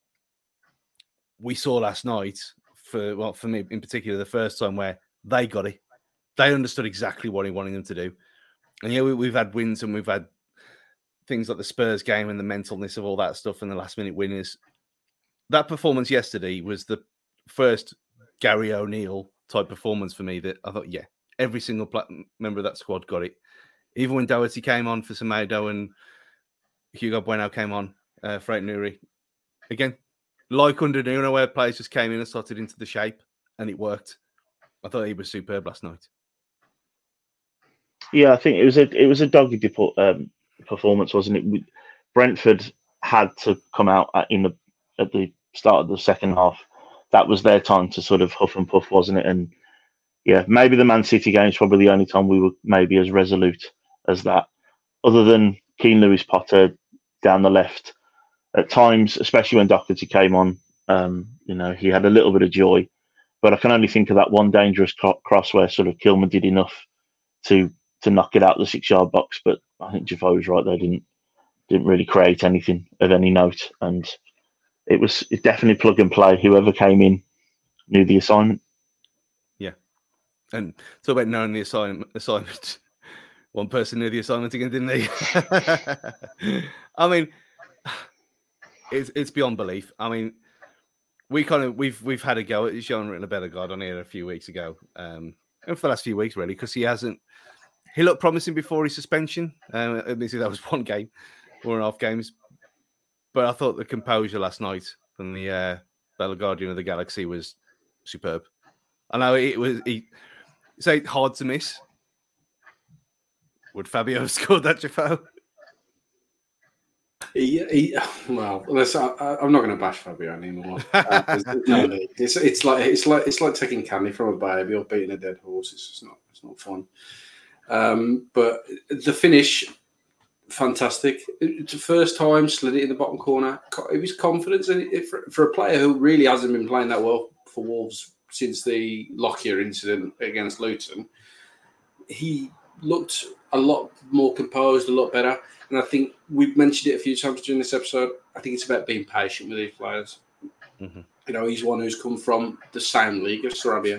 We saw last night, for well, for me in particular, the first time where they got it. They understood exactly what he wanted them to do. And yeah, we, we've had wins and we've had things like the Spurs game and the mentalness of all that stuff and the last minute winners. That performance yesterday was the first Gary O'Neill type performance for me that I thought, yeah, every single member of that squad got it. Even when Doherty came on for Semedo and Hugo Bueno came on uh, for Nuri. Again, like under Nuno, where players just came in and slotted into the shape, and it worked. I thought he was superb last night. Yeah, I think it was a it was a dogged um, performance, wasn't it? We, Brentford had to come out at, in the at the start of the second half. That was their time to sort of huff and puff, wasn't it? And yeah, maybe the Man City game is probably the only time we were maybe as resolute as that. Other than Keane Lewis Potter down the left, at times, especially when Doherty came on, um, you know, he had a little bit of joy. But I can only think of that one dangerous cross where sort of Kilman did enough to to knock it out the six-yard box. But I think Jaffa was right there; didn't didn't really create anything of any note, and it was it definitely plug and play. Whoever came in knew the assignment. Yeah, and talk about knowing the assignment. Assignment. One person knew the assignment again, didn't they? I mean, it's it's beyond belief. I mean, we kind of we've we've had a go at Jean-Ritner Bellegarde on here a few weeks ago, um, and for the last few weeks really, because he hasn't. He looked promising before his suspension. Um, admittedly, that was one game, one and a half games. But I thought the composure last night from the uh, Bellegardian of the Galaxy was superb. I know it was. He, it's hard to miss. Would Fabio have scored that, Jafo? He, he, well, listen, I, I'm not going to bash Fabio anymore. Uh, no, it's it's like it's like it's like taking candy from a baby or beating a dead horse. It's just not it's not fun. Um, but the finish, fantastic. It's the first time slid it in the bottom corner. It was confidence, and it, for, for a player who really hasn't been playing that well for Wolves since the Lockyer incident against Luton, he looked a lot more composed, a lot better. And I think we've mentioned it a few times during this episode. I think it's about being patient with these players. Mm-hmm. You know, he's one who's come from the same league as Sarabia,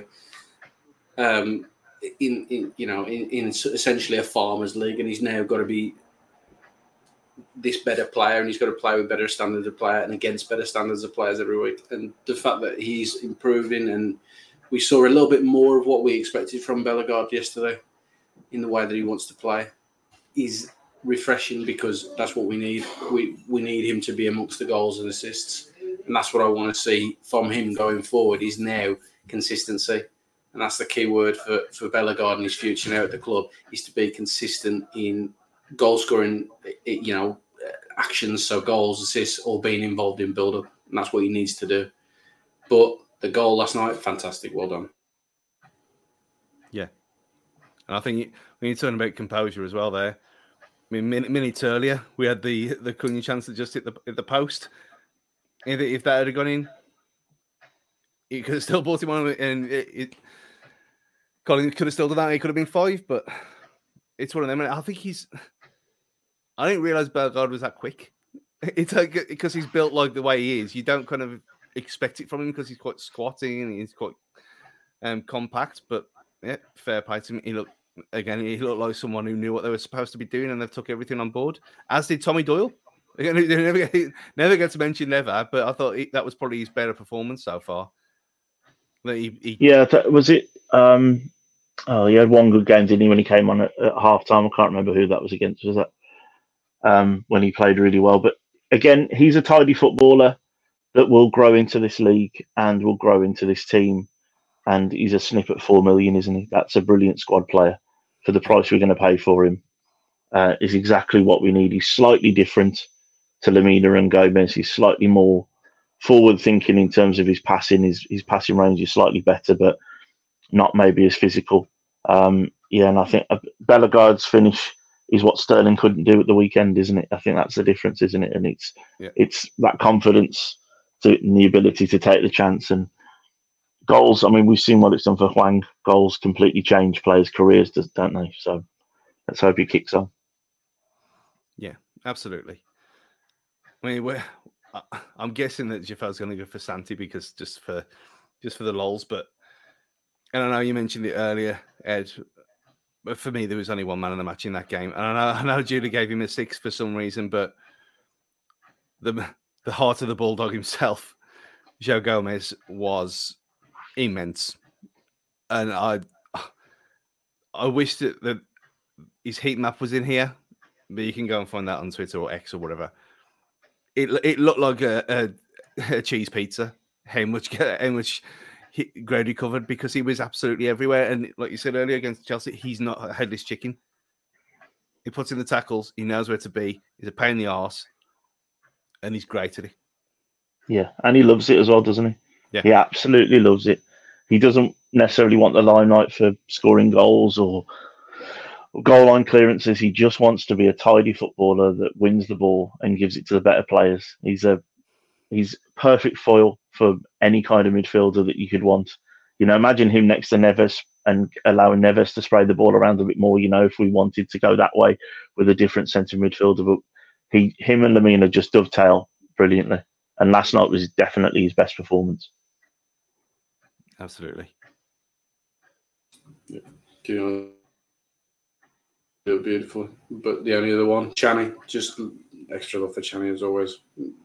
um, in, in you know, in, in essentially a farmers' league, and he's now got to be this better player, and he's got to play with better standards of player and against better standards of players every week. And the fact that he's improving, and we saw a little bit more of what we expected from Bellegarde yesterday in the way that he wants to play, is refreshing, because that's what we need. We we need him to be amongst the goals and assists, and that's what I want to see from him going forward. Is now consistency, and that's the key word for for Bellegarde and his future now at the club, is to be consistent in goal scoring, you know, actions, so goals, assists, or being involved in build up, and that's what he needs to do. But the goal last night, fantastic, well done. Yeah, and I think we need to talk about composure as well there. I mean, minutes earlier, we had the the Cunha chance to just hit the hit the post. If, if that had gone in, he could have still brought him on, and it, it, Colin could have still done that. He could have been five, but it's one of them. I think he's. I didn't realize Bellegarde was that quick. It's like because he's built like the way he is. You don't kind of expect it from him because he's quite squatty and he's quite um, compact. But yeah, fair play to him. He looked. Again, he looked like someone who knew what they were supposed to be doing, and they took everything on board, as did Tommy Doyle. Again, he never, he never gets to mention never, but I thought he, that was probably his better performance so far. That he, he... Yeah, that, was it? Um, oh, he had one good game, didn't he, when he came on at, at half time? I can't remember who that was against. Was that um, when he played really well? But again, he's a tidy footballer that will grow into this league and will grow into this team. And he's a snip at four million, isn't he? That's a brilliant squad player. For the price we're going to pay for him, uh, is exactly what we need. He's slightly different to Lemina and Gomez. He's slightly more forward thinking in terms of his passing. His his passing range is slightly better, but not maybe as physical. Um, yeah, and I think Bellegarde's finish is what Sterling couldn't do at the weekend, isn't it? I think that's the difference, isn't it? And it's yeah. it's that confidence to, and the ability to take the chance. And goals, I mean, we've seen what it's done for Hwang. Goals completely change players' careers, don't they? So let's hope he kicks on. Yeah, absolutely. I mean, we're, I'm guessing that Jaffel's going to go for Santi because just for just for the lols. But and I know you mentioned it earlier, Ed. But for me, there was only one man in the match in that game, and I know I know Judah gave him a six for some reason, but the the heart of the bulldog himself, Joe Gomez, was immense. And I I wish that, that his heat map was in here, but you can go and find that on Twitter or X or whatever. It it looked like a, a, a cheese pizza. How much how much he, Grady covered because he was absolutely everywhere. And like you said earlier against Chelsea, he's not a headless chicken. He puts in the tackles. He knows where to be. He's a pain in the arse, and he's great at it. Yeah, and he loves it as well, doesn't he? Yeah, he absolutely loves it. He doesn't necessarily want the limelight for scoring goals or goal line clearances. He just wants to be a tidy footballer that wins the ball and gives it to the better players. He's a he's perfect foil for any kind of midfielder that you could want. You know, imagine him next to Neves and allowing Neves to spray the ball around a bit more. You know, if we wanted to go that way with a different centre midfielder, but he, him and Lamina just dovetail brilliantly. And last night was definitely his best performance. Absolutely. Yeah. Do you know, beautiful. But the only other one, Channy, just extra love for Channy as always.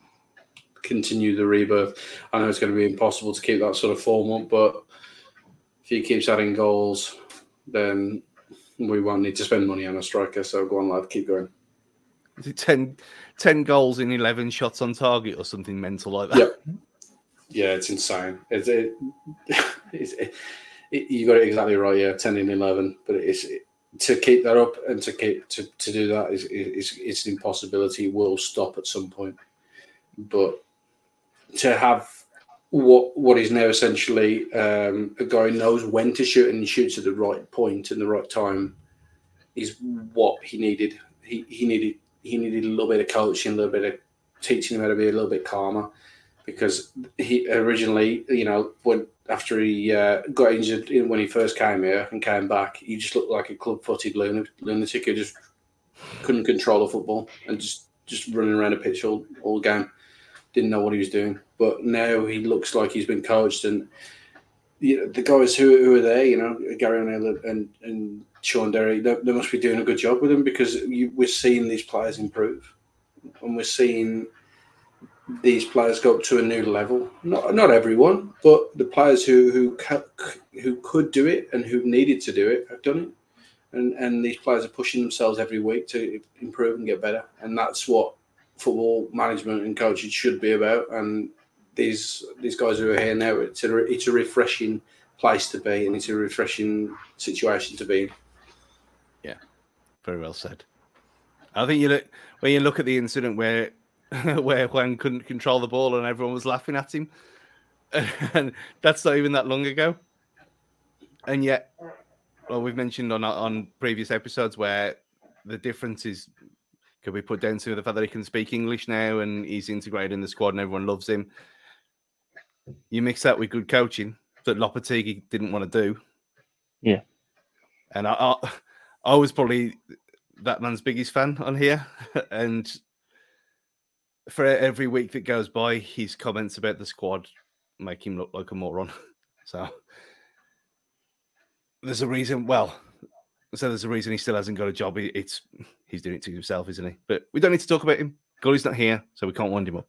Continue the rebirth. I know it's going to be impossible to keep that sort of form up, but if he keeps adding goals, then we won't need to spend money on a striker. So go on, lad, keep going. Is it ten, ten goals in eleven shots on target or something mental like that? Yeah, yeah, it's insane. It's, it, it's, it, it, you got it exactly right. Yeah, ten in eleven, but it's it, to keep that up and to keep to, to do that is is it's an impossibility. It will stop at some point, but to have what what is now essentially um, a guy who knows when to shoot and shoots at the right point and the right time is what he needed. He he needed he needed a little bit of coaching, a little bit of teaching him how to be a little bit calmer, because he originally, you know, when after he uh, got injured when he first came here and came back, he just looked like a club-footed lunatic who just couldn't control the football and just just running around a pitch all all game. Didn't know what he was doing, but now he looks like he's been coached, and you know, the guys who, who are there, you know, Gary O'Neill and, and Sean Derry, they, they must be doing a good job with him, because you, we're seeing these players improve, and we're seeing these players go up to a new level. Not not everyone, but the players who who who could do it and who needed to do it have done it, and and these players are pushing themselves every week to improve and get better, and that's what football management and coaching should be about. And these these guys who are here now, it's a it's a refreshing place to be, and it's a refreshing situation to be in. Yeah, very well said. I think you look when you look at the incident where where Juan couldn't control the ball and everyone was laughing at him, and that's not even that long ago. And yet, well, we've mentioned on on previous episodes where the difference is. Could be put down to the fact that he can speak English now and he's integrated in the squad and everyone loves him. You mix that with good coaching that Lopetegui didn't want to do. Yeah. And I, I, I was probably that man's biggest fan on here. And for every week that goes by, his comments about the squad make him look like a moron. So there's a reason, well... So there's a reason he still hasn't got a job. It's he's doing it to himself, isn't he? But we don't need to talk about him. Gully's not here, so we can't wind him up.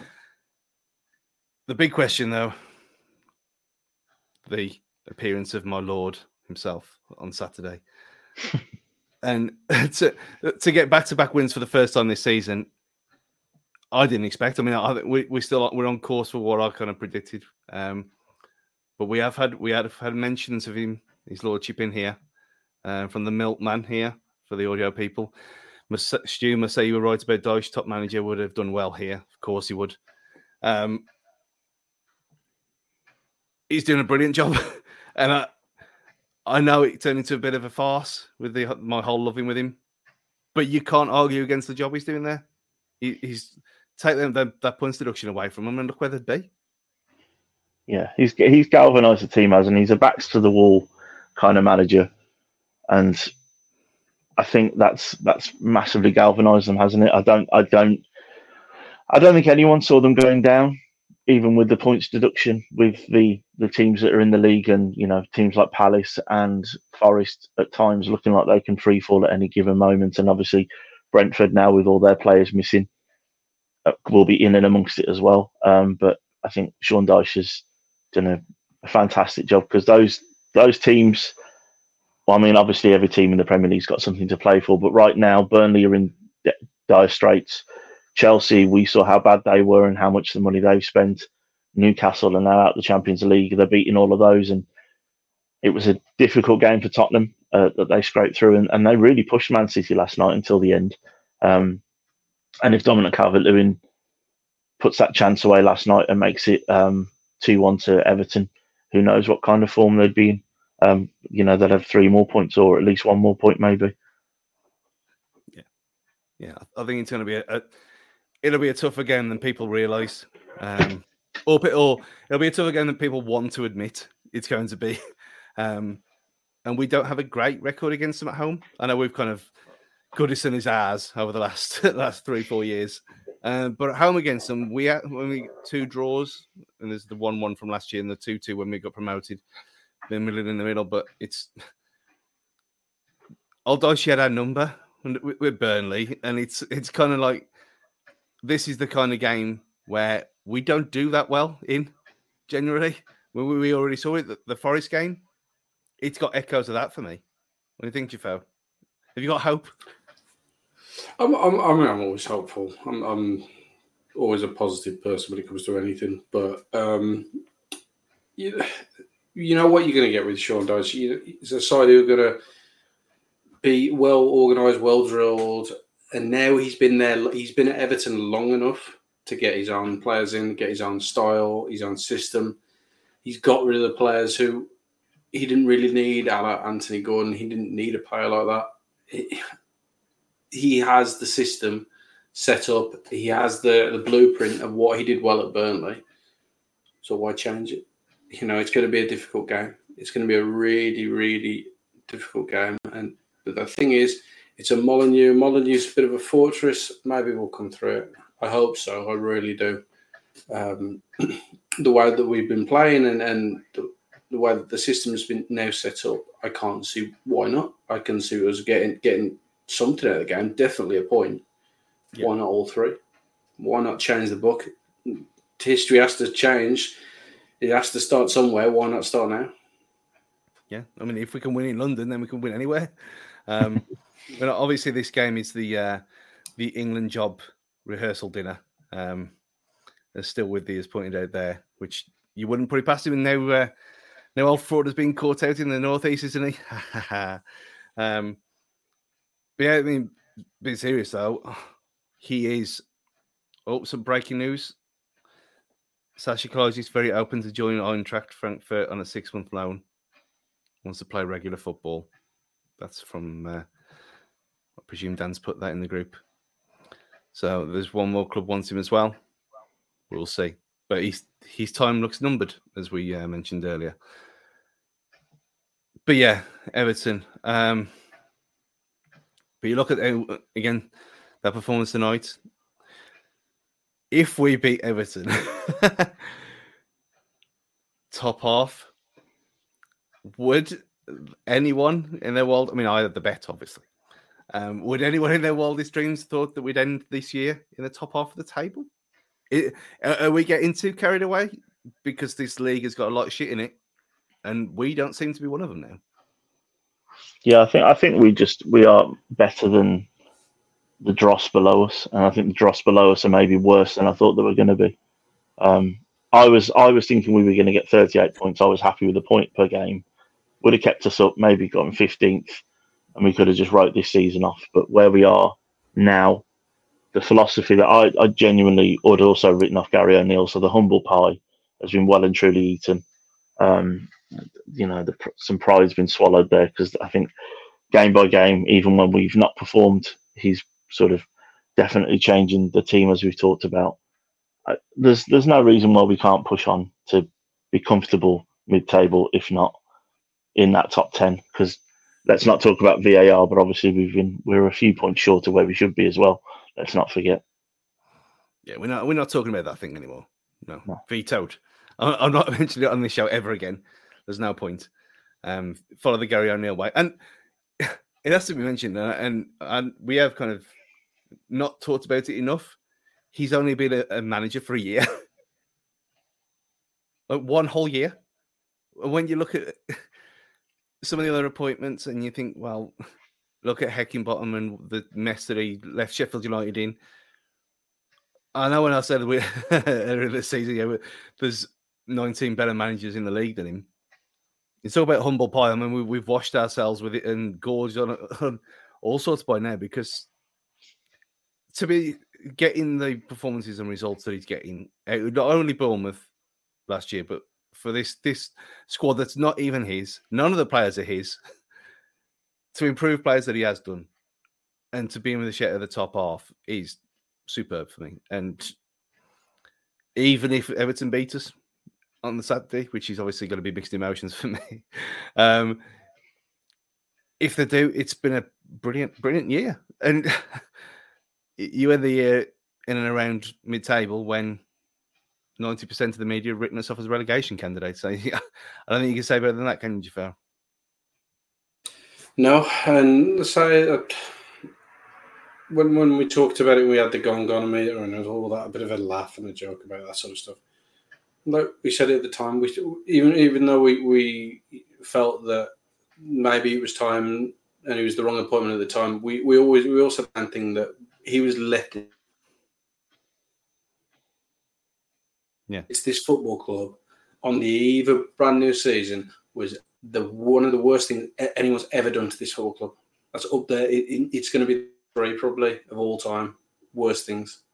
The big question, though, the appearance of my Lord himself on Saturday. And to to get back-to-back wins for the first time this season, I didn't expect. I mean, I, we we still we're on course for what I kind of predicted. Um, but we have had we have had mentions of him, his lordship in here. Uh, from the Milkman here for the audio people. Stu must say you were right about Dyche. Top manager would have done well here. Of course he would. Um, he's doing a brilliant job. And I, I know it turned into a bit of a farce with the, my whole loving with him. But you can't argue against the job he's doing there. He, he's take them that, that points deduction away from him and look where they'd be. Yeah, he's he's galvanised the team, hasn't he? He's a backs to the wall kind of manager. And I think that's that's massively galvanised them, hasn't it? I don't, I don't, I don't think anyone saw them going down, even with the points deduction with the, the teams that are in the league, and you know teams like Palace and Forest at times looking like they can free fall at any given moment, and obviously Brentford now with all their players missing uh, will be in and amongst it as well. Um, but I think Sean Dyche has done a, a fantastic job, because those those teams well, I mean, obviously every team in the Premier League's got something to play for, but right now Burnley are in dire straits. Chelsea, we saw how bad they were and how much the money they've spent. Newcastle are now out of the Champions League. They're beating all of those, and it was a difficult game for Tottenham uh, that they scraped through, and, and they really pushed Man City last night until the end. Um, and if Dominic Calvert-Lewin puts that chance away last night and makes it um, two one to Everton, who knows what kind of form they'd be in. Um, you know, they'd have three more points or at least one more point, maybe. Yeah. Yeah, I think it's going to be a, a it'll be a tougher game than people realise. Um, or, or it'll be a tougher game than people want to admit it's going to be. Um, and we don't have a great record against them at home. I know we've kind of Goodison is ours over the last last three, four years. Uh, but at home against them, we had when we two draws, and there's the one one from last year and the two two when we got promoted. Been middle in the middle, but it's although she had our number with, with Burnley, and it's it's kind of like this is the kind of game where we don't do that well in generally. We, we already saw it, the, the Forest game. It's got echoes of that for me. What do you think, Jafo? Have you got hope? I'm, I'm, I mean, I'm always hopeful. I'm, I'm always a positive person when it comes to anything. But um, you, you know what you're going to get with Sean Dyche. It's a side who are going to be well organised, well drilled, and now he's been there. He's been at Everton long enough to get his own players in, get his own style, his own system. He's got rid of the players who he didn't really need. Like Anthony Gordon, he didn't need a player like that. He, he has the system set up. He has the, the blueprint of what he did well at Burnley. So why change it? You know, it's going to be a difficult game. It's going to be a really, really difficult game. And but the thing is, it's a Molineux. Molineux's a bit of a fortress. Maybe we'll come through it. I hope so. I really do. Um, the way that we've been playing and, and the, the way that the system has been now set up, I can't see why not. I can see us getting getting something out of the game. Definitely a point. Yeah. Why not all three? Why not change the book? History has to change. It has to start somewhere. Why not start now? Yeah, I mean, if we can win in London, then we can win anywhere. Um, but obviously, this game is the uh, the England job rehearsal dinner. Um, there's still with the as pointed out there, which you wouldn't put it past him. And now, uh, now old Fraud has been caught out in the northeast, isn't he? um, but yeah, I mean, being serious though, he is. Oh, some breaking news. Sacha Klose is very open to join Eintracht Frankfurt on a six-month loan. Wants to play regular football. That's from, uh, I presume Dan's put that in the group. So there's one more club wants him as well. We'll see. But he's, his time looks numbered, as we uh, mentioned earlier. But yeah, Everton. Um, but you look at, uh, again, that performance tonight. If we beat Everton, top half, would anyone in their world, I mean, I had the bet, obviously. Um, would anyone in their wildest dreams thought that we'd end this year in the top half of the table? It, are we getting too carried away? Because this league has got a lot of shit in it, and we don't seem to be one of them now. Yeah, I think I think we just we are better than the dross below us, and I think the dross below us are maybe worse than I thought they were going to be. Um, I was I was thinking we were going to get thirty-eight points. I was happy with a point per game. Would have kept us up, maybe gotten fifteenth, and we could have just wrote this season off. But where we are now, the philosophy that I, I genuinely would also written off Gary O'Neill, so the humble pie has been well and truly eaten. Um, you know, the, some pride's been swallowed there because I think game by game, even when we've not performed, he's sort of definitely changing the team as we've talked about. Uh, there's there's no reason why we can't push on to be comfortable mid-table, if not in that top ten. Because let's not talk about V A R, but obviously we've been we're a few points short of where we should be as well. Let's not forget. Yeah, we're not we're not talking about that thing anymore. No, no. Vetoed. I'm, I'm not mentioning it on this show ever again. There's no point. Um, follow the Gary O'Neill way, and it has to be mentioned. Uh, and and we have kind of not talked about it enough. He's only been a, a manager for a year, like one whole year. When you look at some of the other appointments, and you think, well, look at Heckingbottom and the mess that he left Sheffield United in. I know when I said we earlier this season, yeah, there's nineteen better managers in the league than him. It's all about humble pie. I mean, we, we've washed ourselves with it and gorged on, on all sorts by now, because to be getting the performances and results that he's getting, not only Bournemouth last year, but for this this squad that's not even his, none of the players are his, to improve players that he has done, and to be in with the shit at the top half is superb for me. And even if Everton beat us on the Saturday, which is obviously going to be mixed emotions for me, um, if they do, it's been a brilliant, brilliant year. And you end the year in and around mid-table when ninety percent of the media have written us off as relegation candidates. So yeah, I don't think you can say better than that, can you, Jafar? No, and so uh, when when we talked about it, we had the gongonometer, and there was all that, a bit of a laugh and a joke about that sort of stuff. Like we said at the time, we even even though we, we felt that maybe it was time and it was the wrong appointment at the time, we, we always we also had one thing that he was letting. Yeah, it's this football club on the eve of a brand new season was the one of the worst things anyone's ever done to this football club. That's up there. It, it, it's going to be three probably of all time worst things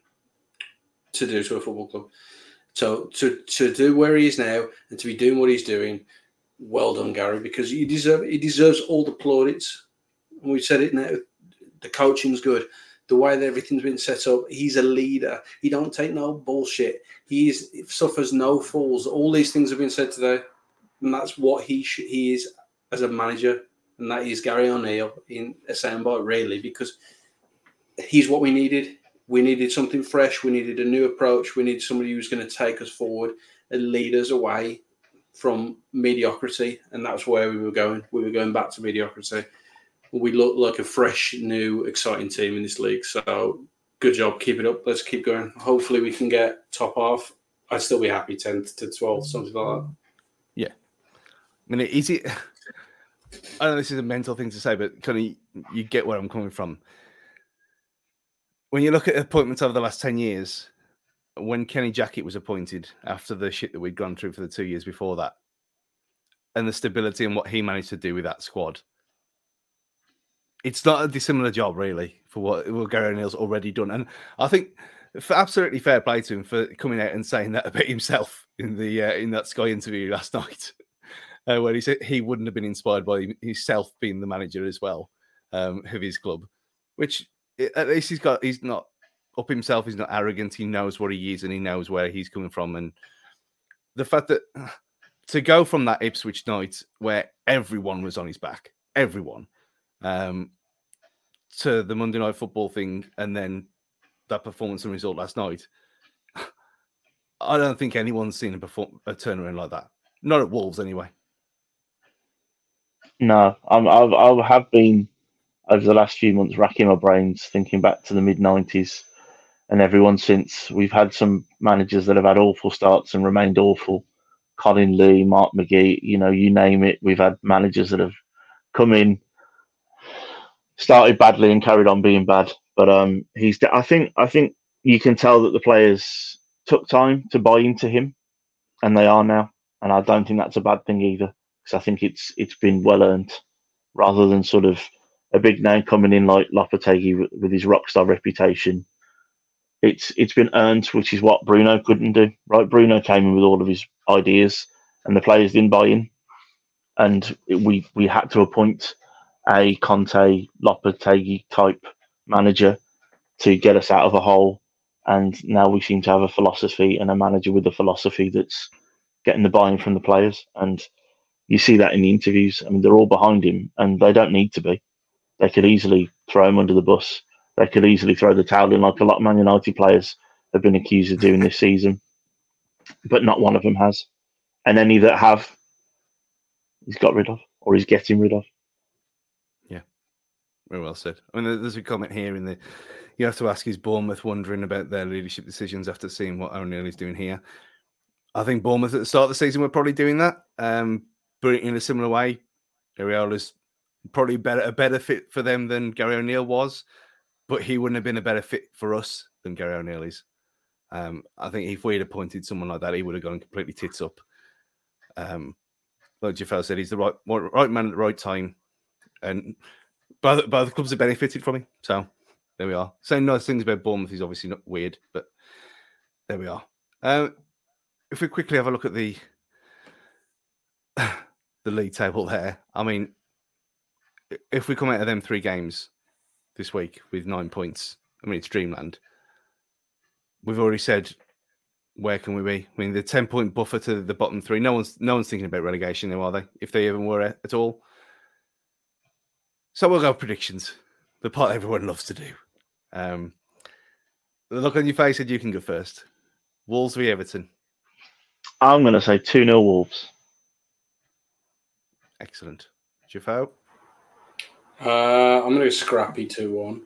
to do to a football club. So to, to do where he is now and to be doing what he's doing, well done, Gary, because he deserve he deserves all the plaudits. And we've said it now. The coaching's good. The way that everything's been set up, he's a leader. He don't take no bullshit. He is, suffers no fools. All these things have been said today, and that's what he sh- he is as a manager, and that is Gary O'Neill in a soundbite, really, because he's what we needed. We needed something fresh. We needed a new approach. We needed somebody who's going to take us forward and lead us away from mediocrity, and that's where we were going. We were going back to mediocrity. We look like a fresh, new, exciting team in this league. So good job. Keep it up. Let's keep going. Hopefully we can get top half. I'd still be happy ten to twelve, something like that. Yeah. I mean, is it... I know this is a mental thing to say, but kind of you get where I'm coming from. When you look at appointments over the last ten years, when Kenny Jackett was appointed after the shit that we'd gone through for the two years before that, and the stability and what he managed to do with that squad, it's not a dissimilar job, really, for what, what Gary O'Neill's already done. And I think for absolutely fair play to him for coming out and saying that about himself in the uh, in that Sky interview last night, uh, where he said he wouldn't have been inspired by himself being the manager as well um, of his club, which at least he's got. He's not up himself. He's not arrogant. He knows what he is and he knows where he's coming from. And the fact that to go from that Ipswich night where everyone was on his back, everyone. Um, to the Monday Night Football thing and then that performance and result last night, I don't think anyone's seen a, perform- a turnaround like that. Not at Wolves, anyway. No, I'm, I've, I have been, over the last few months, racking my brains, thinking back to the mid-nineties and everyone since. We've had some managers that have had awful starts and remained awful. Colin Lee, Mark McGee, you know, you name it. We've had managers that have come in, started badly and carried on being bad, but um, he's. I think. I think you can tell that the players took time to buy into him, and they are now. And I don't think that's a bad thing either, because I think it's it's been well earned, rather than sort of a big name coming in like Lopetegui with, with his rock star reputation. It's it's been earned, which is what Bruno couldn't do. Right, Bruno came in with all of his ideas, and the players didn't buy in, and we we had to appoint a Conte, Lopetegui type manager to get us out of a hole. And now we seem to have a philosophy and a manager with a philosophy that's getting the buy-in from the players. And you see that in the interviews. I mean, they're all behind him and they don't need to be. They could easily throw him under the bus. They could easily throw the towel in like a lot of Man United players have been accused of doing this season. But not one of them has. And any that have, he's got rid of or he's getting rid of. Very well said. I mean, there's a comment here in the. You have to ask, is Bournemouth wondering about their leadership decisions after seeing what O'Neill is doing here? I think Bournemouth at the start of the season were probably doing that, um, but in a similar way. Iraola's probably better a better fit for them than Gary O'Neill was, but he wouldn't have been a better fit for us than Gary O'Neill is. Um, I think if we'd appointed someone like that, he would have gone completely tits up. Um, like Jafel said, he's the right right man at the right time, and both both clubs have benefited from him. So there we are. Saying nice things about Bournemouth is obviously not weird, but there we are. Um, if we quickly have a look at the the league table there, I mean, if we come out of them three games this week with nine points, I mean, it's dreamland. We've already said, where can we be? I mean, the ten-point buffer to the bottom three. No one's no one's thinking about relegation now, are they? If they even were at all. So we'll go predictions. The part everyone loves to do. Um, the look on your face said you can go first. Wolves v Everton. I'm going to say two nil Wolves. Excellent. Jafo? Uh, I'm going to go scrappy two one.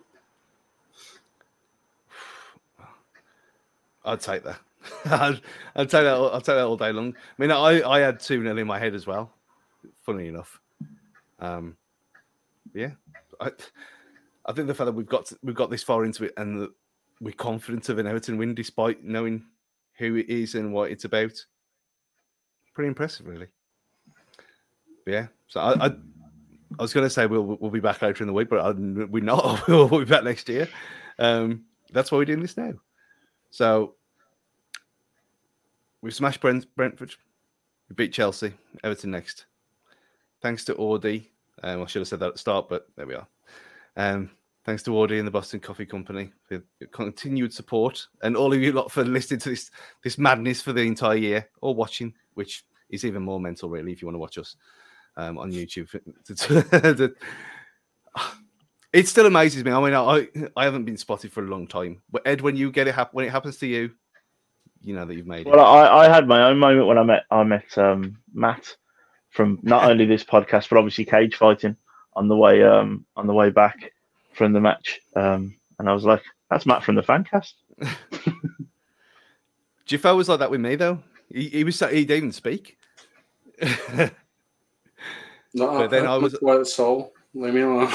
I'd take that. I'd, I'd take that. I'll take that all day long. I mean, I, I had two nil in my head as well. Funny enough, um, yeah. I I think the fact that we've got to, we've got this far into it and that we're confident of an Everton win, despite knowing who it is and what it's about, pretty impressive, really. But yeah. So I, I I was going to say we'll we'll be back later in the week, but I, we're not. We'll be back next year. Um, that's why we're doing this now. So we've smashed Brent, Brentford. We beat Chelsea. Everton next. Thanks to Audi. Um, I should have said that at the start, but there we are. Um, thanks to Audi and the Boston Coffee Company for your continued support, and all of you lot for listening to this this madness for the entire year, or watching, which is even more mental, really, if you want to watch us um, on YouTube. It still amazes me. I mean, I I haven't been spotted for a long time. But Ed, when you get it hap- when it happens to you, you know that you've made it. Well, I, I had my own moment when I met I met um, Matt from not only this podcast but obviously cage fighting on the way um, on the way back from the match, um, and I was like, "That's Matt from the Fancast." Jafel was like that with me though. He, he was he didn't even speak. No, but then I was quiet soul. Leave me alone.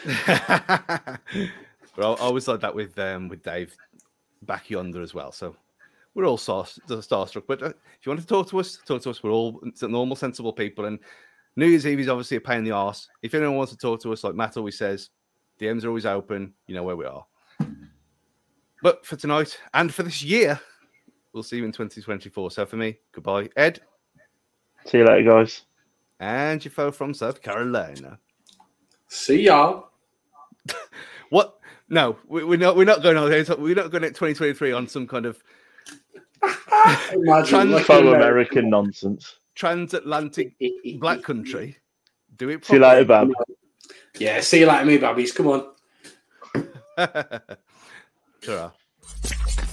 Well, I was like that with um, with Dave back yonder as well. So we're all star- starstruck. But uh, if you want to talk to us, talk to us. We're all normal, sensible people. And New Year's Eve is obviously a pain in the arse. If anyone wants to talk to us, like Matt always says, D Ms are always open. You know where we are. But for tonight and for this year, we'll see you in twenty twenty-four. So for me, goodbye, Ed. See you later, guys. And Jafo from South Carolina. See y'all. What? No, we, we're not. We're not going on. We're not going at twenty twenty-three on some kind of Imagine faux American nonsense. Transatlantic black country. Do it. See you later, Bab. Yeah, see you later, me babbies. Come on. Ta-ra.